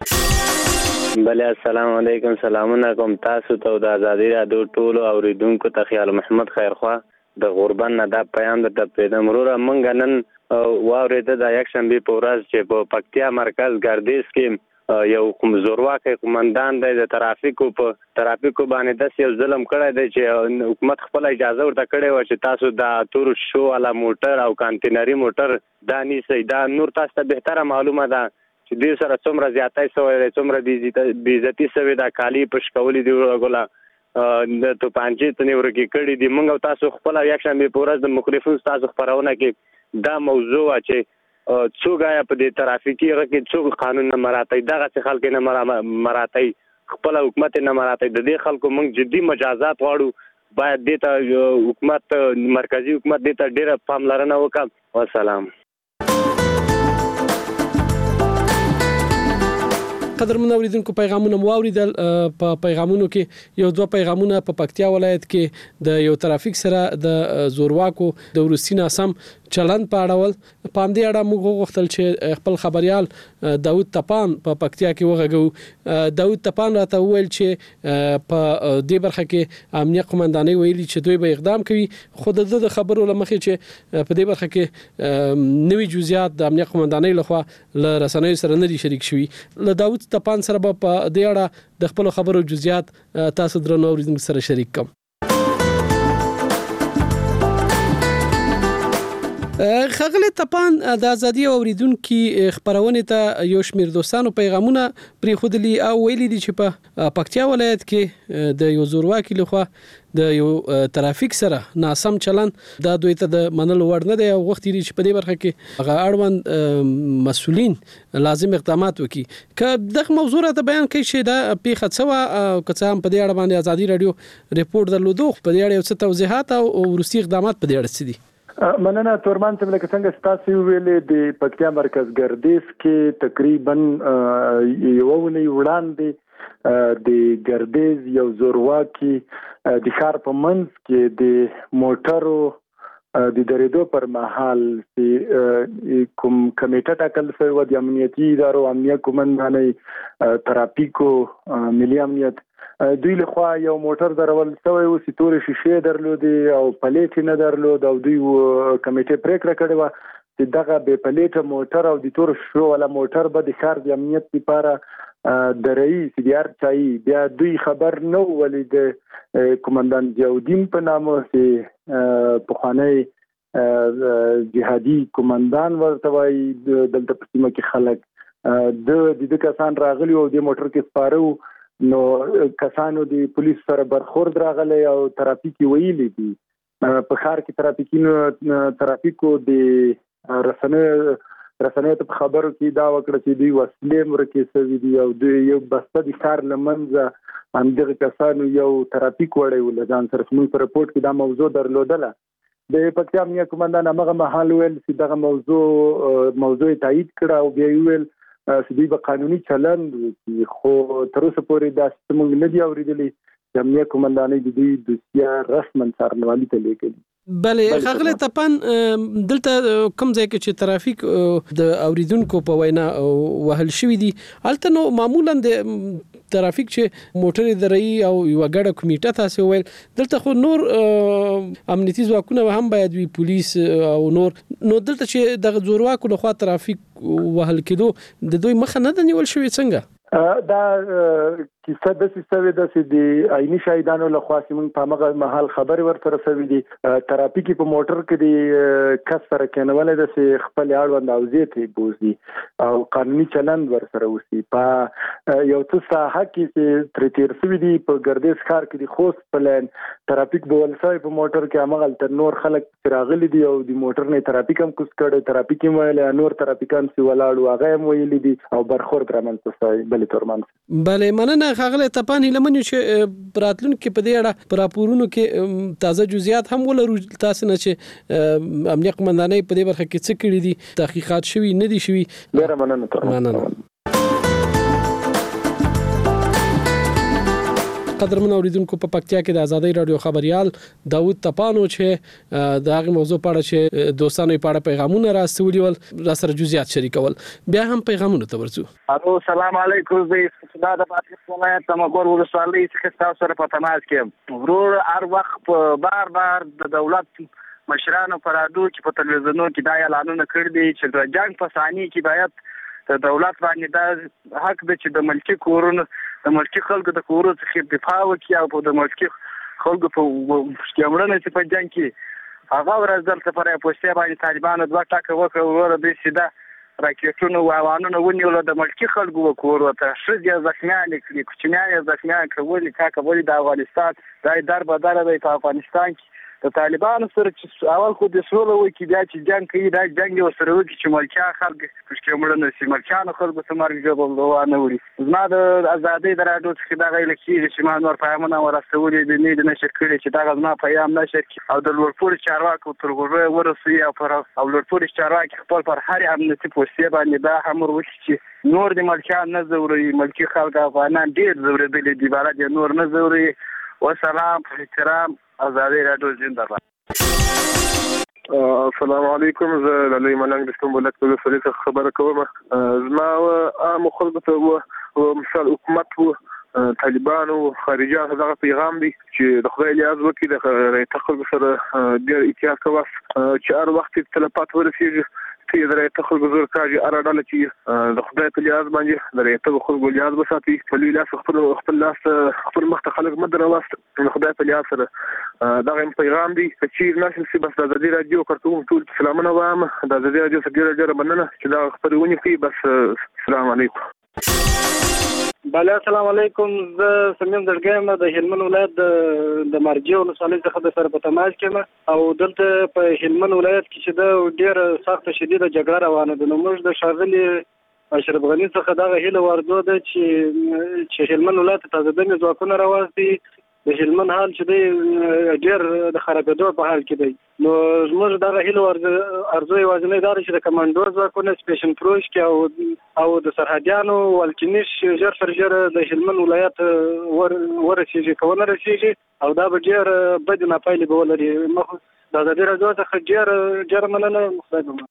بله السلام علیکم سلامونه کوم تاسو ته د ازادي راډیو ټولو اورېدونکو ته خیال محمد خیرخوا د غربن نه دا پیام درته پرېږدم وروره موږ نن واورېده د یکشنبې په ورځ چې په پکتیا مرکز ګردیز کې یو کوم زورواکی قومندان دی د ترافیکو په ترافیکو باندې داسې یو ظلم کړی دی چې حکومت خپله اجازه ورته کړې وه چې تاسو د تورو شو والا موټر او کانتینري موټر دا نیسئ دا نور تاسو ته بهتره معلومه ده چې دوی سره څومره زیاتی شوی دی څومره بېعزتي شوې ده کالي پش کولی دي ګله د توپانچې تنې ورکې کړي دي موږ او تاسو خپله یکشنبې په ورځ د مخالفینو ستاسو خپرونه کې دا موضوع وه چې څوک آیا په دې ترافیکي هغه کې څوک قانون نه مراتی دغسې خلک نه مراتی خپله حکومت نه مراتی د دې خلکو موږ جدي مجازات غواړو باید دې ته حکومت مرکزي حکومت دې ته ډېره پاملرنه وکړي. والسلام. قدرمن اوریدونکو پیغامونه مو اوریدل په پیغامونو کې یو دوه پیغامونه په پکتیا ولایت کې د یو ترافیک سره د زورواکو د وروستي ناسم چلند په اړه په همدې اړه موږ غوښتل چې خپل خبريال داوود تپان په پکتیا کې وغږو. داوود تپان راته وویل چې په دې برخه کې امنیت قومندانۍ ویلي چې دوی به اقدام کوي خو د د خبرو لمخې چې په دې برخه کې نوې جزئیات د امنیت قومندانۍ لخوا له رسنیو سره نه دي شریک شوي. له داوود تپان سره په دې اړه د خپل خبرو جزئیات تاسو درنو اوریدونکو سره شریک کوم. خغله تپان د ازادي اوریدونکو خبرونه ته یو شمیر دوستانو پیغامونه پری خودلی او ویلي دي چې په پکتیا ولایت کې د یو زورواکي لخوا د یو ترافیک سره ناسم چلن دا دوی ته د منلو وړ نه دی او وخت لري چې په دې برخه کې هغه اړوند مسؤلین لازم اقدامات وکړي که دغه موضوع ته بیان کوي چې دا پیښه څه وا که څه هم په دې اړه باندې ازادي رادیو ریپورت درلودو په دې اړه یو څه توضیحات او وروستي اقدامات په دې اړه څه دي؟ مننه تورمان ته لکه څنګه ستاسو ویلې د پکتیا مرکز ګردیز کې تقریبا یو ونی وړاندې د ګردیز یو زورواکي د ښار په منځ کې د موټرو د درېدو پر مهال کوم کمیټه ټاکل شوې وه د امنیتي ادارو امنیه قومندانۍ ترافیکو ملي امنیت دوی لخوا یو موټر درول شوی و چې تورې شیشې درلودې او پلیټ نه درلود او دوی کمیټه پریکړه کړې وه چې دغه بې پلیټه موټر او د تورو شیشو والا موټر به د ښار د امنیت لپاره د رئیس د هر چای بیا دوی خبر نه ولې د قومندان ضیاءالدین په نامه چې پخوانی جهادي قومندان ورته وایي دلته په سیمه کې خلک د د کسان راغلي او د موټر کې سپاره نو کسانو د پولیس سره برخورد راغلی او ترافیکي ویلي دي په ښار کې ترافیکي ترافیکو د رسنیو رسنیو ته خبرو کې دا وکړه چې دوی وسلې ورکې شوي دي او دوی یو بسته د ښار له منځه همدغه کسانو یو ترافیک وړی و له ځان سره زموږ په رپورټ کې دا موضوع درلودله د پکتیا امنیه قومندان همغه مهال ویل چې دغه موضوع موضوع تایید کړه او بیا یې ویل چې دوی به قانوني چلند وکړي خو تر اوسه پورې داسې موږ نه دي اورېدلي چې امنیه قومندانۍ د دوی دوسیه رسما څارنوالي ته لیږلي. بله خغله تپان دلته کوم ځای کې چې ترافیک د اوریدونکو په وینا وهل شوی دي البته نو معمولا د ترافیک چې موټر درایي او یو غړ کمیټه تاسو ویل دلته خو نور امنیتي ځواکونه هم باید وي پولیس او نور نو دلته چې د زورواکو لخوا ترافیک وهل کېدو د دوی مخه نه نیول شوی څنګه؟ دا کیسه د سیستم د سې د عیني شاهدانو له خوا سیمون په هغه محل خبري ورته رسوي دي ترافیکي په موټر کې د کس سره کېنول د سې خپل اړوند اوزې ته بوزي او قانوني چلند ور سره وسی په یو څه ساحه کې چې تر تیر سوي دي په ګردیز ښار کې د خوست پلان ترافیک بول شوی په موټر کې هغه تر نور خلک راغلي دي او د موټر نه ترافیک هم کوس کړي ترافیکي ویل نور ترافیکان سی ولاړو هغه هم ویلي دي او برخورد رامنځته شوی بل تورمان. بله مننه خغله تپان لمنو چې براتلون کې په دې اړه پر راپورونو کې تازه جزئیات هم ولرو تاسو نه چې امنیه قومندانۍ په دې برخه کې څه کړی دي تحقیقات شوي نه دي شوي ډیره مننه تورمان. قدرمن اوریدونکو په پکتیا کې د ازادي رادیو خبريال داوود تپانو چې د هغه موضوع په اړه چې دوستانو په اړه پیغامونه راستولي ول را سره جزئیات شریکول بیا هم پیغامونه ته ورڅو. الو سلام علیکم زه صدا د پاکستان تمګور ولسوالۍ څخه تاسو سره په تماس کې ورور هر وخت بار بار د دولت مشرانو پرادو چې په تلویزیونو کې دا اعلانونه کړی دي چې د جنگ په ثاني کې باید د دولت باندې دا حق دی چې د ملکی کورونو د ملکی خلکو د کورونو څخه دفاع وکړي او د ملکی خلکو په شتمرنه چې په جنگ کې هغه ورځ دلته پر پوسټه باندې طالبانو دوه ټاکه وکړه ورته به سیده راکېټونو وانونو ونیول د ملکی خلکو وکړ ورته شې ځخمیان کړي کوچنیان ځخمیان کړي کا کول د افغانستان دای در بدل دی په افغانستان کې د طالبانو سره چې اول خو د سولو وکي بیا چې جنگ کوي دا جنگ یو سره وکي چې ملکیا خلک پښکې مړنه سي ملکیانو خلکو ته مرګ جوړول روانه وړي زما د ازادي درادو څخه دا غوښتل کیږي چې ما نور پیغامونه ورسولې د نه د نشر کړي چې دا غوښتنه پیغام نشر او د لوړپوړ چارواکو تر غوړې ورسوي او پر او لوړپوړ چارواکي خپل پر هر امنیتي پوسټ باندې دا امر وکړي چې نور د ملکیان نه زوري ملکی خلک افغانان ډیر زورېدلي دي بلد نور نه زوري وسلام احترام ازادي رادیو زنده باد. السلام علیکم زه للی ملنګ د استنبول څخه فلیته خبره کوم زما عام خلکو ته مثال حکومت و طالبان او خارجيان هغه پیغام دی چې د خدای لیاز وکړي د خلکو سره ډیر اتحاد کوي چې هر وخت تلپات ورسیږي کې درې تخل گزار کاږي اراډاله چې د خدای په لیاز باندې درې ته خو لیاز بساتي په لیاز خپل خپل لاس خپل مخ ته خلک مدر واست د خدای په لیاز سره دا غو پیغام دی چې ناشل سی بس د ازادي رادیو کارتون ټول سلامونه وایم د ازادي رادیو څخه ډیره مننه چې دا خبرونه کوي بس السلام علیکم. بله السلام علیکم. زه سمیم درګم د هلمند ولایت د مرجع ولسوالۍ څخه د سره په تماس کې او دلته په هلمند ولایت کې چې د ډیر سخت شدیده جګړه روانه ده. نو موږ د شاغلي اشرف غنی څخه دا هیله ورزو ده چې چې هلمند ولایت تازه دمه ځواکونه راوستي د هلمند حال چې دی ډیر د خرابېدو په حال کې دی. نو موږ دا هیله ورزو یوازې دا چې د کمانډو ځواکونه سپیشن فروش کې او او د سرحدیانو ولکنیش ژر تر ژره د هلمند ولایت ور ورسیږي کونه رسیږي او دا به ډیر بد نه پایلې به ولري. مخ د ازادي رادیو څخه ډیر ډیر مننه مخدوم.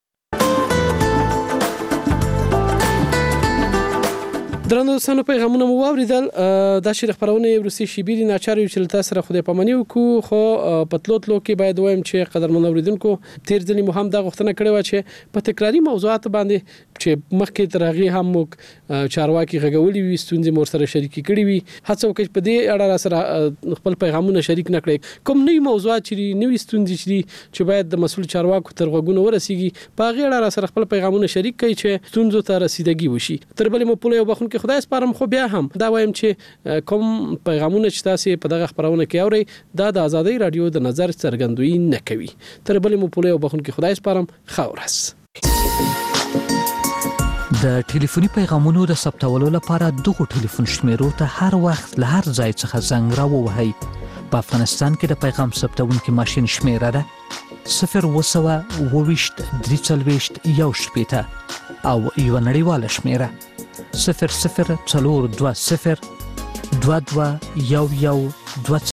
درنو سنو پیغامونه مو واوریدل دا شي خبرونه روسي شیبیر ناچاري چې تاسو سره خدای پامنیو کو خو پتلوتلو کې باید وایم چې قدرمن اوریدونکو تیر ځلې مو هم دا غوښتنه کړې و چې په تکراری موضوعات باندې چې مخکې ترغي هم چارواکي غږولي وي ستونزې مور سره شریکي کړي وي هڅه وکړي په دې اړه سره خپل پیغامونه شریک نکړي کوم نوې موضوعات چې نوې ستونزې چې چې باید د مسول چارواکو تر غوږونو ورسیږي په هغه اړه سره خپل پیغامونه شریک کړي چې ستونزو ته رسیدګي وشي. تر بلې مو په یو بخون خدای سپارم خو بیا هم دا وایم چې کوم پیغامونه چې تاسو په دغه خبرونه کې اوري دا د ازادي رادیو د نظر څرګندوي نه کوي. تر بلې مو په یو بخون کې خدای سپارم خورس. د ټلیفوني پیغامونو د ثبتولو لپاره دغه ټلیفون شمیرو ته هر وخت له هر ځای څخه زنګ راووهئ. په افغانستان کې د پیغام ثبتونکو ماشين شمیره ده صفر وسوه وویشت درې څلوېښت یو شپېته او یو نړیواله شمیره صفر صفر څلور دوه صفر دوه دوه یو یو دوه